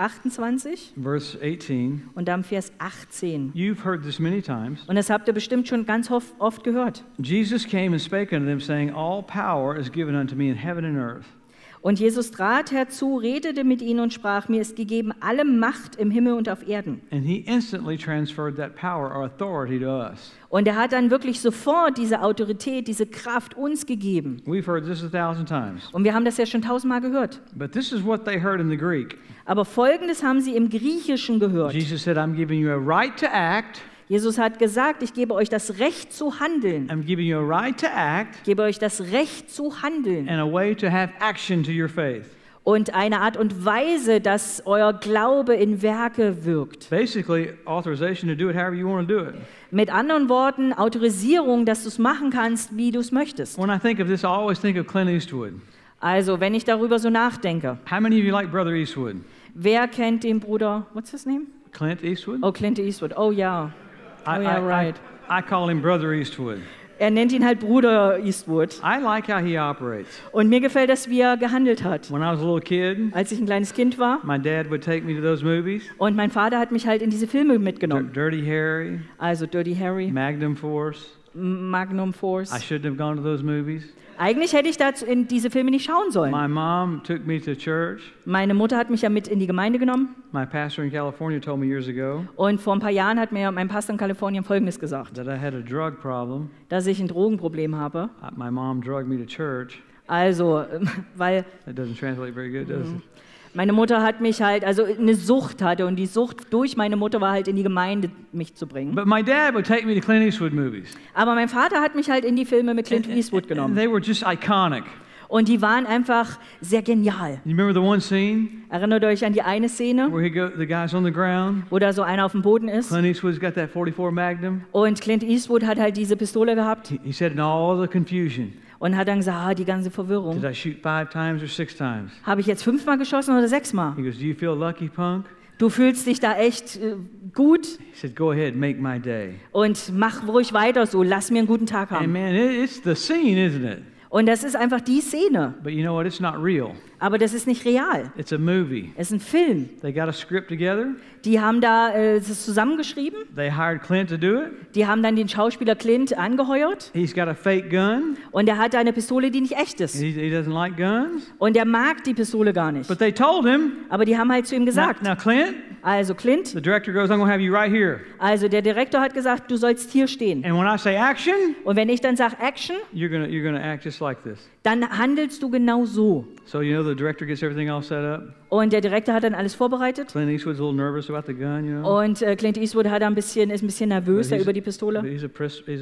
28 verse 18, und dann Vers 18. you've heard this many times. Und das habt ihr bestimmt schon ganz oft gehört. Jesus came and spake unto them, saying, all power is given unto me in heaven and earth. Und Jesus trat herzu, redete mit ihnen und sprach, mir ist gegeben alle Macht im Himmel und auf Erden. And he instantly transferred that power or authority to us. Und er hat dann wirklich sofort diese Autorität, diese Kraft uns gegeben. We've heard this 1,000 times. Und wir haben das ja schon 1000-mal gehört. But this is what they heard in the Greek. Aber Folgendes haben sie im Griechischen gehört. Jesus said, I'm giving you a right to act. Jesus hat gesagt, ich gebe euch das Recht zu handeln. I'm giving you a right to act Ich gebe euch das Recht zu handeln. and a way to have action to your faith. Und eine Art und Weise, dass euer Glaube in Werke wirkt. Basically, authorization to do it however you want to do it. Mit anderen Worten, Autorisierung, dass du es machen kannst, wie du es möchtest. When I think of this, I always think of Clint Eastwood. Also, wenn ich darüber so nachdenke. How many of you like Brother Eastwood? Wer kennt den Bruder, what's his name? Clint Eastwood? Oh, Clint Eastwood. Oh ja. Oh ja, right. I call him Brother Eastwood. Er nennt ihn halt Bruder Eastwood. I like how he operates. Und mir gefällt das, wie er gehandelt hat. When I was a little kid, Als ich ein kleines Kind war my dad would take me to those movies. und mein Vater hat mich halt in diese Filme mitgenommen. Dirty Harry, Also Dirty Harry, Magnum Force. Magnum I Force. shouldn't have gone to those movies. Eigentlich hätte ich dazu in diese Filme nicht schauen sollen. My mom took me to church. Meine Mutter hat mich ja mit in die Gemeinde genommen. My pastor in California told me years ago Und vor ein paar Jahren hat mir mein Pastor in Kalifornien Folgendes gesagt, that I had a drug problem. dass ich ein Drogenproblem habe. My mom drugged me to church. Also, weil That doesn't translate very good, does it? meine Mutter hat mich halt, also eine Sucht hatte und die Sucht durch meine Mutter war halt in die Gemeinde mich zu bringen. But my dad would take me to Clint Eastwood movies. Aber mein Vater hat mich halt in die Filme mit Clint Eastwood And genommen. they were just iconic. Und die waren einfach sehr genial. You remember the one scene Erinnert euch an die eine Szene, where the guy's on the ground? wo da so einer auf dem Boden ist Clint Eastwood's got that 44 Magnum. und Clint Eastwood hat halt diese Pistole gehabt He said, in all the confusion, und hat dann gesagt, die ganze Verwirrung. did I shoot 5 times or 6 times? Habe ich jetzt 5-mal geschossen oder 6-mal? He goes, do you feel lucky, punk? Du fühlst dich da echt gut He said, go ahead, make my day. und mach ruhig weiter so, lass mir einen guten Tag And haben. man, it's the scene, isn't it? Und das ist einfach die Szene. But you know what? It's not real. Aber das ist nicht real. It's a movie. Es ist ein Film. They got a script together. Die haben da das zusammengeschrieben. They hired Clint to do it. Die haben dann den Schauspieler Clint angeheuert. He's got a fake gun. Und er hat da eine Pistole, die nicht echt ist. He doesn't like guns. Und er mag die Pistole gar nicht. But they told him, Aber die haben halt zu ihm gesagt, now Clint, also Clint, the director goes, I'm going to have you right here. also der Direktor hat gesagt, du sollst hier stehen. And when I say action, Und wenn ich dann sage Action, you're gonna act just like this. dann handelst du genau so. So you know the director gets everything all set up. Und der Direktor hat dann alles vorbereitet. Clint Eastwood's a little nervous about the gun, you know. Und Clint Eastwood hat ist ein bisschen nervös da über die Pistole. But he's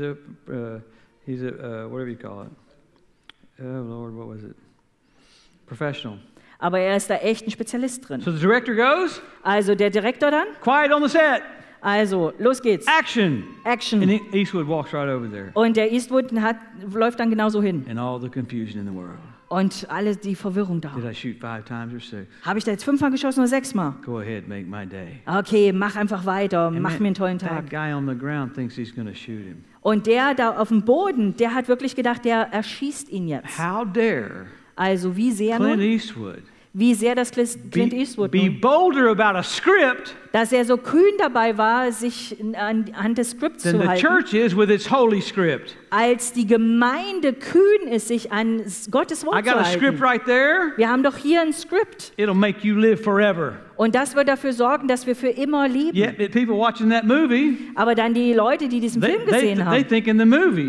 a whatever you call it. Oh Lord, what was it? Professional. Aber er ist da echt ein Spezialist drin. So the director goes, Also der Direktor dann, quiet on the set, also los geht's, action. Action. And Eastwood walks right over there. Und der Eastwood läuft dann genauso hin. And all the confusion in the world. Und alle die Verwirrung da. Did I shoot 5 times or 6? Habe ich da jetzt 5-mal geschossen oder 6-mal? Go ahead, make my day. Okay, mach einfach weiter, And mach man, mir einen tollen that Tag. guy on the ground thinks he's going to shoot him. Und der da auf dem Boden, der hat wirklich gedacht, der erschießt ihn jetzt. How dare Also wie sehr Clint nun, Eastwood wie sehr das Clint Eastwood be nun, bolder about a script dass er so kühn dabei war, sich an des Skripts than zu the halten, church is with its holy script. als die Gemeinde kühn ist, sich an Gottes I Wort got zu a script halten. right there. Wir haben doch hier ein Skript. It'll make you live forever. Und das wird dafür sorgen, dass wir für immer leben. Yet the people watching that movie, Aber dann die Leute, die diesen Film gesehen they haben, think in the movie.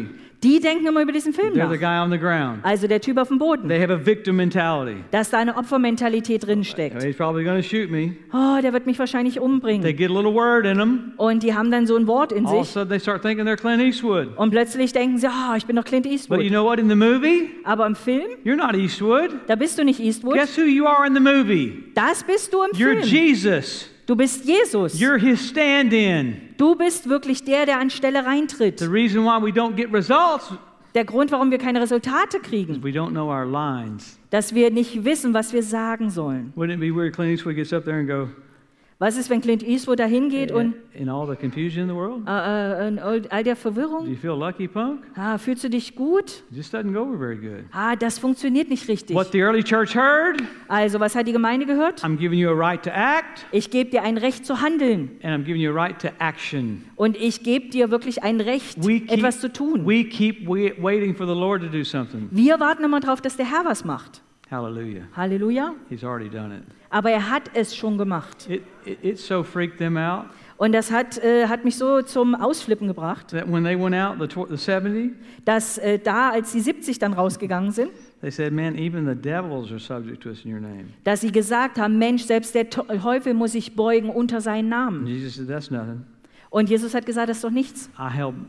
Die denken immer über diesen Film They're the nach. guy on the ground. Also der Typ auf dem Boden. They have a victim mentality. Dass da eine Opfermentalität drin steckt. He's probably going to shoot me. Oh, der wird mich wahrscheinlich They umbringen. get a little word in them. Und die haben dann so ein Wort in All of a sich. sudden they start thinking they're Clint Eastwood. Und plötzlich denken sie, ich bin doch Clint But you Eastwood. know what? In the movie, Aber im Film, you're not Eastwood. da bist du nicht Eastwood. Guess who you are in the movie? Das bist du im You're Film. Jesus. Du bist Jesus. You're his stand-in. Du bist wirklich der anstelle reintritt. The reason why we don't get results Der Grund, warum wir keine Resultate is kriegen, we don't know our lines. dass wir nicht wissen, was wir sagen sollen. Wouldn't it be weird Clint Eastwood gets up there and go, Was ist, wenn Clint Eastwood da hingeht und in all the confusion in the world? in all der Do Verwirrung? you feel lucky, punk? Fühlst du dich gut? It just doesn't go over very good. Das funktioniert nicht richtig. What the early church heard, Also, was hat die Gemeinde gehört? I'm giving you a right to act, Ich gebe dir ein Recht zu handeln. and I'm giving you a right to action. Und ich gebe dir wirklich ein Recht, etwas zu tun. we keep waiting for the Lord to do something. Wir warten immer darauf, dass der Herr was macht. Hallelujah. Halleluja. He's already done it. Aber er hat es schon gemacht. It so freaked them out Und das hat mich so zum Ausflippen gebracht, that when they went out, the 70, dass als die 70 dann rausgegangen sind, they said, man, even the devils are subject to us in your name. dass sie gesagt haben, Mensch, selbst der Teufel muss sich beugen unter seinen And Namen. Jesus said, that's nothing. Und Jesus hat gesagt, das ist doch nichts. I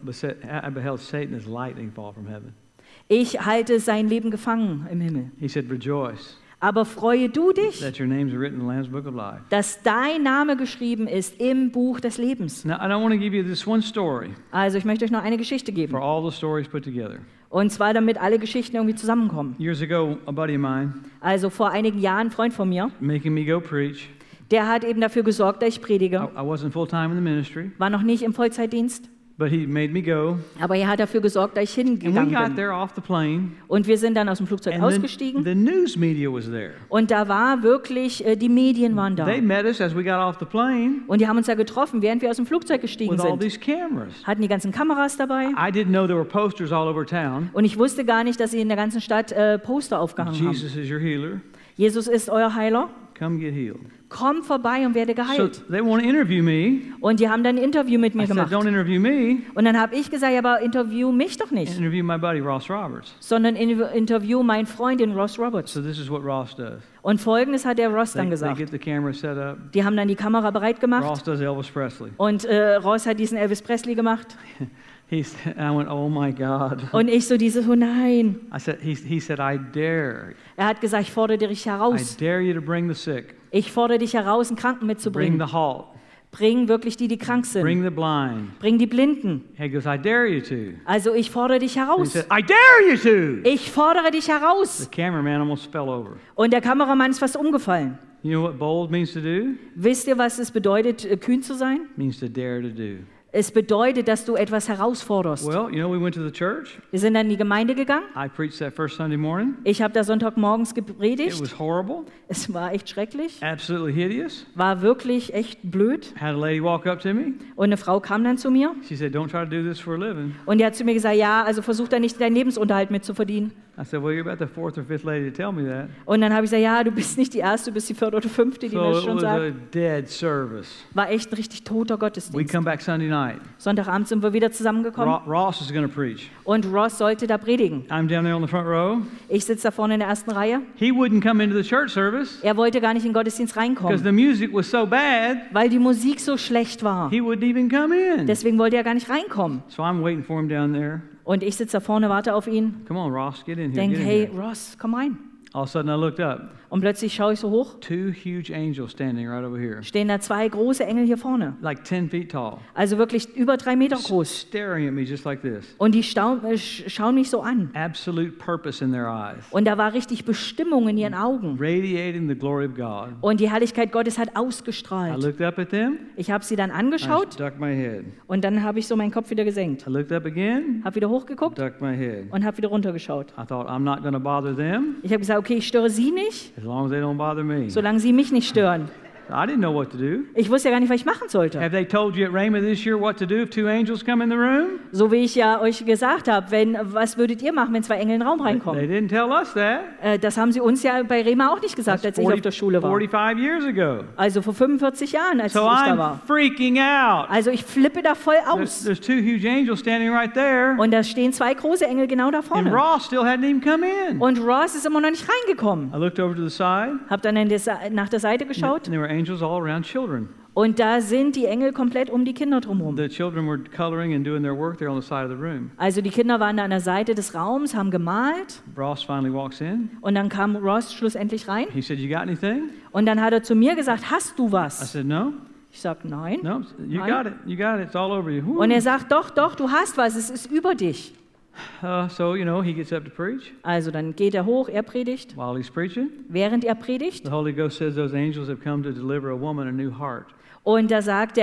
beheld Satan as lightning fall from heaven. Ich halte sein Leben gefangen im Himmel. He said, rejoice Aber freue du dich, that your names are written in the Lamb's Book of Life. dass dein Name geschrieben ist im Buch des Lebens. Now, I don't want to give you this one story Also ich möchte euch noch eine Geschichte geben. for all the stories put together. Und zwar, damit alle Geschichten irgendwie zusammenkommen. Years ago, a buddy of mine, Also vor einigen Jahren, ein Freund von mir, making me go preach. der hat eben dafür gesorgt, dass ich predige. I wasn't full-time in the ministry, War noch nicht im Vollzeitdienst, but he made me go. aber er hat dafür gesorgt, dass ich And we got hingegangen bin. there off the plane, Und wir sind dann aus dem Flugzeug and ausgestiegen. the news media was there. Und da war wirklich, die Medien waren da. They met us as we got off the plane Und die haben uns da getroffen, während wir aus dem Flugzeug gestiegen with all sind. these cameras. Hatten die ganzen Kameras dabei. I didn't know there were posters all over town. Und ich wusste gar nicht, dass sie in der ganzen Stadt Poster aufgehangen haben. Jesus is your healer. Jesus ist euer Heiler. Come get healed. Komm vorbei und werde So geheilt. they want to interview me. Und die haben dann ein Interview mit mir I said, gemacht. don't interview me. Und dann habe ich gesagt, ja, aber interview mich doch nicht, Interview my buddy Ross Roberts. sondern interview meinen Freund, den Ross Roberts. So this is what Ross does. Und Folgendes hat der Ross dann They gesagt. get the camera set up. Die haben dann die Kamera bereit gemacht Ross does Elvis Presley. und Ross hat diesen Elvis Presley gemacht. I went, oh my God. Und ich so oh nein. He said, I dare Er hat gesagt, ich fordere dich heraus. you to bring the sick, Ich fordere dich heraus, einen Kranken bring mitzubringen. the halt, Bring wirklich die krank sind. bring the blind. Bring die Blinden. He goes, I dare you to. Also ich fordere dich He heraus. said, I dare you to. Ich fordere dich The heraus. cameraman almost fell over. Und der Kameramann ist fast umgefallen. You know what bold means to do? Wisst ihr, was es bedeutet, kühn zu sein? It means to dare to do. Es bedeutet, dass du etwas herausforderst. Well, we went to the church. Wir sind dann in die Gemeinde gegangen. I preached that first Sunday morning. Ich habe da Sonntagmorgens It gepredigt. was horrible, Es war echt schrecklich. absolutely hideous. War wirklich echt blöd. Had a lady walk up to me. Und eine Frau kam dann zu mir She said, don't try to do this for a living. und die hat zu mir gesagt, ja, also versuch da nicht deinen Lebensunterhalt mit zu verdienen. I said, well, you're about the fourth or fifth lady to tell me that. Und dann habe ich gesagt, ja, du bist nicht die Erste, du bist die Vierte oder Fünfte, die mir So das it schon was a sagt. dead service. War echt ein richtig toter We Gottesdienst. come back Sunday night. Sonntagabend sind wir wieder zusammengekommen Ross is going to preach. und Ross sollte da predigen. I'm down there on the front row. Ich sitze da vorne in der ersten Reihe. He wouldn't come into the church service Er wollte gar nicht in den Gottesdienst because reinkommen, the music was so bad, weil die Musik so schlecht war. he wouldn't even come in. Deswegen wollte er gar nicht reinkommen. So I'm waiting for him down there. Und ich sitze da vorne, warte auf ihn, Come on, Ross, get in here. denke, Get in hey, here. Ross, komm rein. All of a sudden I looked up. Und plötzlich schaue ich so hoch, Two huge angels standing right over here, stehen da zwei große Engel hier vorne. like 10 feet tall, Also wirklich über 3 Meter groß. staring at me just like this. Und die schauen mich so an. Absolute purpose in their eyes, Und da war richtig Bestimmung in ihren Augen. radiating the glory of God. Und die Herrlichkeit Gottes hat I ausgestrahlt. looked up at them. Ich habe sie dann I angeschaut ducked my head. und dann habe ich so meinen Kopf wieder gesenkt. I looked up again. Habe wieder hochgeguckt Ducked my head. und habe wieder runtergeschaut. I thought, I'm not going to bother them Ich habe gesagt, okay, ich störe sie nicht, as long as they don't bother me. solange sie mich nicht stören. I didn't know what to do. Ich wusste ja gar nicht, was ich machen sollte. Have they told you at Rhema this year what to do if 2 angels come in the room? So wie ich ja euch gesagt habe, was würdet ihr machen, wenn 2 Engel in den Raum They reinkommen? didn't tell us that. Das haben sie uns ja bei Rema auch nicht gesagt, als ich auf der Schule war. 45 years ago. Also vor 45 Jahren, als So ich da I'm war. freaking out. Also ich flippe da voll aus. There's 2 huge angels standing right there. Und da stehen 2 große Engel genau da And vorne. Ross still hadn't even come in. Und Ross ist immer noch nicht reingekommen. I looked over to the side. Hab dann nach der Seite geschaut And there were angels all around children. und da sind die Engel komplett um die Kinder drumherum. The children were coloring and doing their work there on the side of the room. Also die Kinder waren da an der Seite des Raums, haben gemalt Ross finally walks in. und dann kam Ross schlussendlich rein He said, "You got anything?" und dann hat er zu mir gesagt, hast du I was? said, "No, Ich sag, nein. no. You Nein. got it. You got it. It's all over you." Whew. Und er sagt, doch, du hast was, es ist über dich. So he gets up to preach. Also dann geht er hoch, er predigt. While he's preaching, Während er predigt the Holy Ghost says those angels have come to deliver a woman a new heart. und da sagt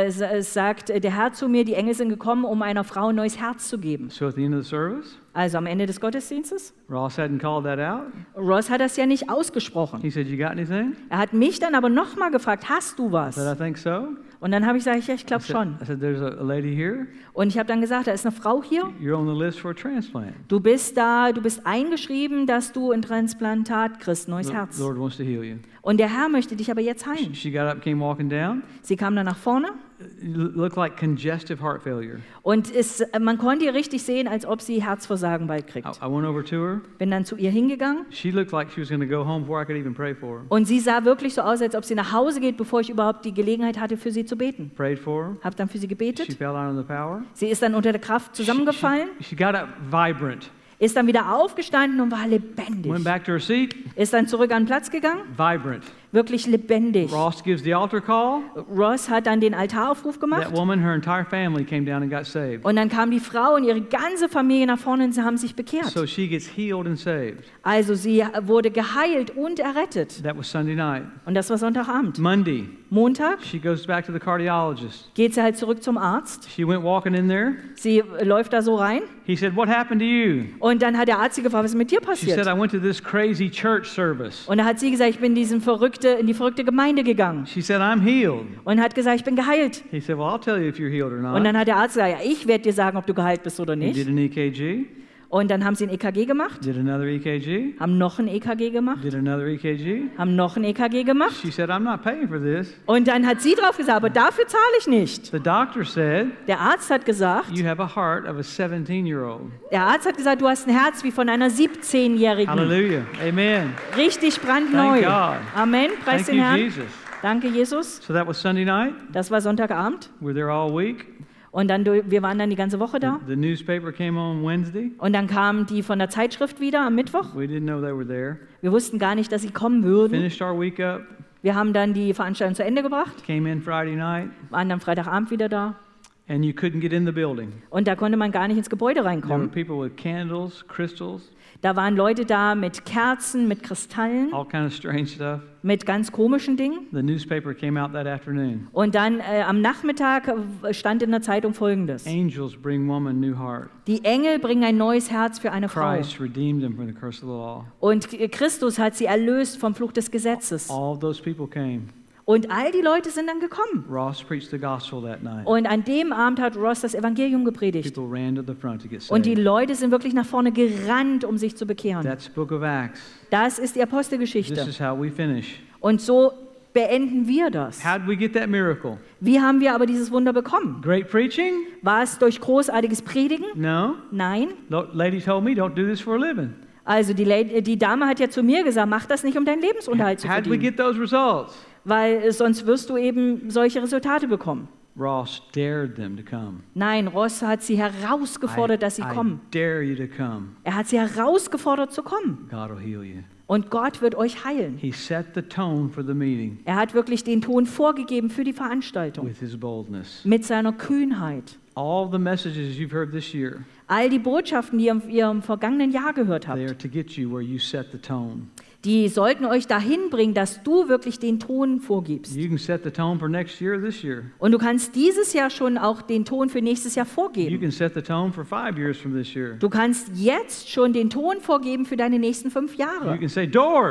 der Herr zu mir, die Engel sind gekommen, um einer Frau ein neues Herz zu geben. So at the end of the service, Also am Ende des Gottesdienstes. Ross hadn't called that out. Ross hat das ja nicht ausgesprochen. He said, "You got anything?" Er hat mich dann aber nochmal gefragt, hast du I was? said, "I think so." Und dann habe ich gesagt, ja, ich glaube schon. I said, "There's a lady here. Und ich habe dann gesagt, da ist eine Frau hier. You're on the list for a transplant. Du bist eingeschrieben, dass du ein Transplantat kriegst, neues The Herz. Lord wants to heal you." Und der Herr möchte dich aber jetzt heilen. She got up, came walking down. Sie kam dann nach vorne It looked like congestive heart failure. und man konnte ihr richtig sehen, als ob sie Herzversagen bald kriegt. I went over to her. Bin dann zu ihr hingegangen She looked like she was going to go home before I could even pray for her. und sie sah wirklich so aus, als ob sie nach Hause geht, bevor ich überhaupt die Gelegenheit hatte, für sie zu beten. Prayed for her. Hab dann für sie She gebetet. fell down in the power. Sie ist dann unter der Kraft zusammengefallen, She got up vibrant. ist dann wieder aufgestanden und war lebendig. Went back to her seat. Ist dann zurück an den Platz gegangen, Vibrant. wirklich lebendig. Ross gives the altar call. Ross hat dann den Altaraufruf That gemacht woman, her entire family came down and got saved. und dann kam die Frau und ihre ganze Familie nach vorne und sie haben sich bekehrt. So she gets healed and saved. Also sie wurde geheilt und errettet. That was Sunday night. Und das war Sonntagabend. Monday, Montag she goes back to the cardiologist. geht sie halt zurück zum Arzt. She went walking in there. Sie läuft da so rein He said, "What happened to you?" und dann hat der Arzt sie gefragt, was ist mit dir She passiert? said, "I went to this crazy church service." Und da hat sie gesagt, ich bin in die verrückte Gemeinde gegangen She said, "I'm healed." und hat gesagt, ich bin geheilt. He said, "Well, I'll tell you if you're healed or Und not." dann hat der Arzt gesagt, ja, ich werde dir sagen, ob du geheilt bist oder He did nicht. an EKG, Und dann haben sie ein EKG gemacht, did another EKG, haben noch ein EKG gemacht, did another EKG. haben noch ein EKG gemacht. She said, "I'm not paying for this." Und dann hat sie drauf gesagt, aber dafür zahle ich nicht. The doctor said, Der Arzt hat gesagt, "You have a heart of a 17-year-old." der Arzt hat gesagt, du hast ein Herz wie von einer 17-Jährigen. Hallelujah. Amen. Richtig brandneu. Thank God. Amen, preis Thank den you, Herrn. Jesus. Danke, Jesus. So that was Sunday night. Das war Sonntagabend. We're there all week. Und dann, wir waren dann die ganze Woche da. The newspaper came on Wednesday. Und dann kamen die von der Zeitschrift wieder am Mittwoch. We didn't know they were there. Wir wussten gar nicht, dass sie kommen würden. Finished our week up. Wir haben dann die Veranstaltung zu Ende gebracht, Came in Friday night. waren dann Freitagabend wieder da. And you couldn't get in the building. Und da konnte man gar nicht ins Gebäude There were reinkommen. people with candles, crystals, Da waren Leute da mit Kerzen, mit Kristallen, all kind of strange stuff. mit ganz komischen Dingen. The newspaper came out that afternoon. Und dann am Nachmittag stand in der Zeitung Folgendes. Angels bring woman new heart. Die Engel bringen ein neues Herz für eine Frau. Christ redeemed them from the curse of the law. Und Christus hat sie erlöst vom Fluch des Gesetzes. All of those people came. Und all die Leute sind dann gekommen. Ross preached the gospel that night. Und an dem Abend hat Ross das Evangelium gepredigt. People ran to the front to get Und die saved. Leute sind wirklich nach vorne gerannt, um sich zu bekehren. That's the book of Acts. Das ist die This Apostelgeschichte. is how we finish. Und so beenden wir das. How did we get that miracle? Wie haben wir aber dieses Wunder bekommen? Great preaching? War es durch großartiges Predigen? No. Nein. The lady told me, don't do this for a living. Also die Dame hat ja zu mir gesagt, mach das nicht, um deinen Lebensunterhalt zu How did we verdienen. get those results? Weil sonst wirst du eben solche Resultate bekommen. Ross dared them to come. Nein, Ross hat sie herausgefordert, dass sie kommen. I dare you to come. Er hat sie herausgefordert zu kommen. God will heal you. Und Gott wird euch heilen. He set the tone for the meeting Er hat wirklich den Ton vorgegeben für die Veranstaltung. with his boldness. Mit seiner Kühnheit. All the messages you've heard this year, All die Botschaften, die ihr im vergangenen Jahr gehört they habt, are to get you where you set the tone. die sollten euch dahin bringen, dass du wirklich den Ton vorgibst. You can set the tone for next year or this year. Und du kannst dieses Jahr schon auch den Ton für nächstes Jahr You vorgeben. can set the tone for 5 years from this year. Du kannst jetzt schon den Ton vorgeben für deine nächsten 5 You Jahre. can say, doors,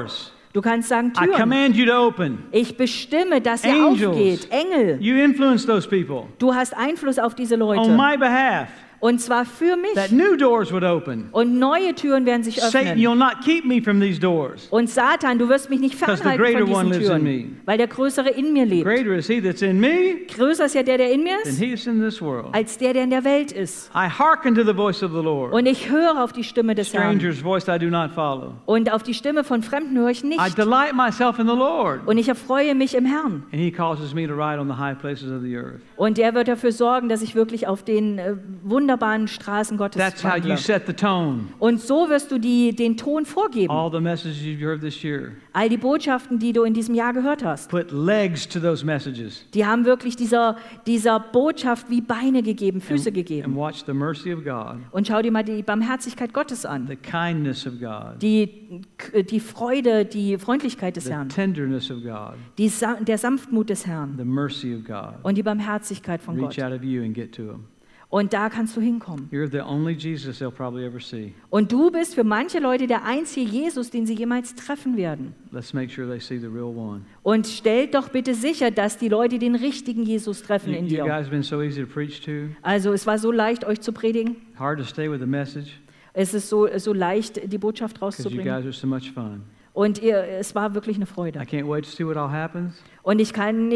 Du kannst sagen I Türen. command you to open. Ich bestimme, dass ihr Angels. aufgeht. Engel. You influence those people Du hast Einfluss auf diese on Leute. my behalf. Und zwar für That mich. new doors would open. Und neue Türen werden sich Satan, öffnen. you'll not keep me from these doors. Und Satan, du wirst mich nicht 'Cause the fernhalten greater von one diesen lives in Türen, me. weil der Größere in mir lebt. Greater is he that's in me Größer ist ja der in mir than ist, he is in this world. als der in der Welt ist. I hearken to the voice of the Lord. Und ich höre auf die Stimme des Herrn. Stranger's voice I do not follow. Und auf die Stimme von Fremden höre ich I nicht. delight myself in the Lord. Und ich erfreue mich im Herrn. And he causes me to ride on the high places of the earth. Und er wird dafür sorgen, dass ich wirklich auf den wunderbaren Straßen Gottes That's how you wandle. set the tone. Und so wirst du den Ton vorgeben. All the messages you've heard this year. All die Botschaften, die du in diesem Jahr gehört hast, Put legs to those messages. die haben wirklich dieser Botschaft wie Beine gegeben, Füße And gegeben. watch the mercy of God, Und schau dir mal die Barmherzigkeit Gottes an. the kindness of God, Die Freude, die Freundlichkeit des the Herrn. tenderness of God, Der Sanftmut des Herrn. the mercy of God. Und die Barmherzigkeit von Reach Gott. out of you and get to him. Und da kannst du hinkommen. You're the only Jesus they'll probably ever see. Und du bist für manche Leute der einzige Jesus, den sie jemals treffen werden. Let's make sure they see the real one. Und stellt doch bitte sicher, dass die Leute den richtigen Jesus treffen in You dir. guys have been so easy to preach to. Also es war so leicht, euch zu predigen. Hard to stay with the message Es ist so leicht, die Botschaft because you rauszubringen. guys are so much fun. Und es war wirklich eine Freude. I can't wait to see what all happens. Und ich kann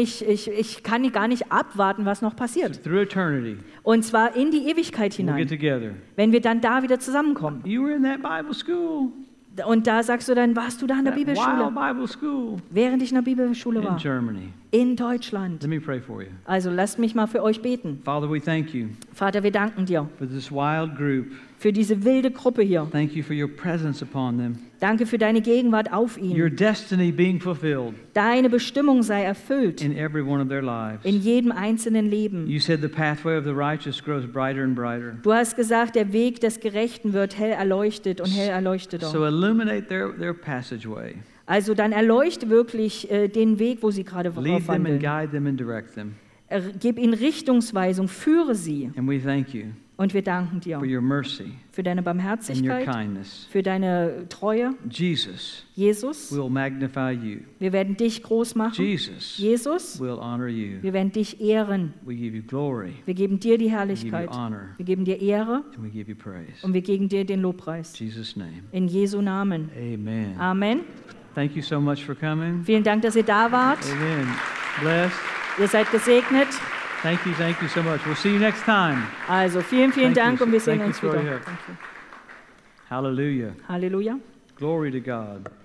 gar nicht abwarten, was noch So passiert. through eternity, Und zwar in die Ewigkeit we'll get hinein, together. wenn wir dann da wieder zusammenkommen. You were in that Bible school, Und da sagst du dann, warst du da in der that wild Bibelschule? Bible school Während ich in der Bibelschule in war. Germany. In Deutschland. Let me pray for you. Also lasst mich mal für euch beten. Father, we thank you Vater, wir danken dir for this wild group. für diese wilde Gruppe hier. Thank you for your presence upon them. Danke für deine Gegenwart auf Your ihnen. destiny being fulfilled Deine Bestimmung sei erfüllt in every one of their lives. in jedem einzelnen Leben. You said the pathway of the righteous grows brighter and brighter. Du hast gesagt, der Weg des Gerechten wird hell erleuchtet und hell erleuchteter. So illuminate their passageway. Also dann erleuchte wirklich den Weg, wo sie gerade Lead them and wandeln. guide them and direct them. Gib ihnen Richtungsweisung, führe sie. And we thank you Und wir danken dir for your mercy für deine and your Barmherzigkeit, kindness. für deine Treue. Jesus, Jesus, we'll magnify you. wir werden dich groß machen. Jesus, Jesus, we'll honor you. wir werden dich ehren. We give you glory. Wir geben dir die We give you Herrlichkeit. honor. Wir geben dir Ehre And we give you praise. und wir geben dir den Lobpreis. In Jesus' name. In Jesu Namen. Amen. Amen. Thank you so much for coming. Vielen Dank, dass ihr da wart. Amen. Blessed. Ihr seid gesegnet. Thank you so much. We'll see you next time. Also vielen Thank Dank you. und wir sehen Thank you uns for wieder. your help. Danke. Hallelujah. Halleluja. Glory to God.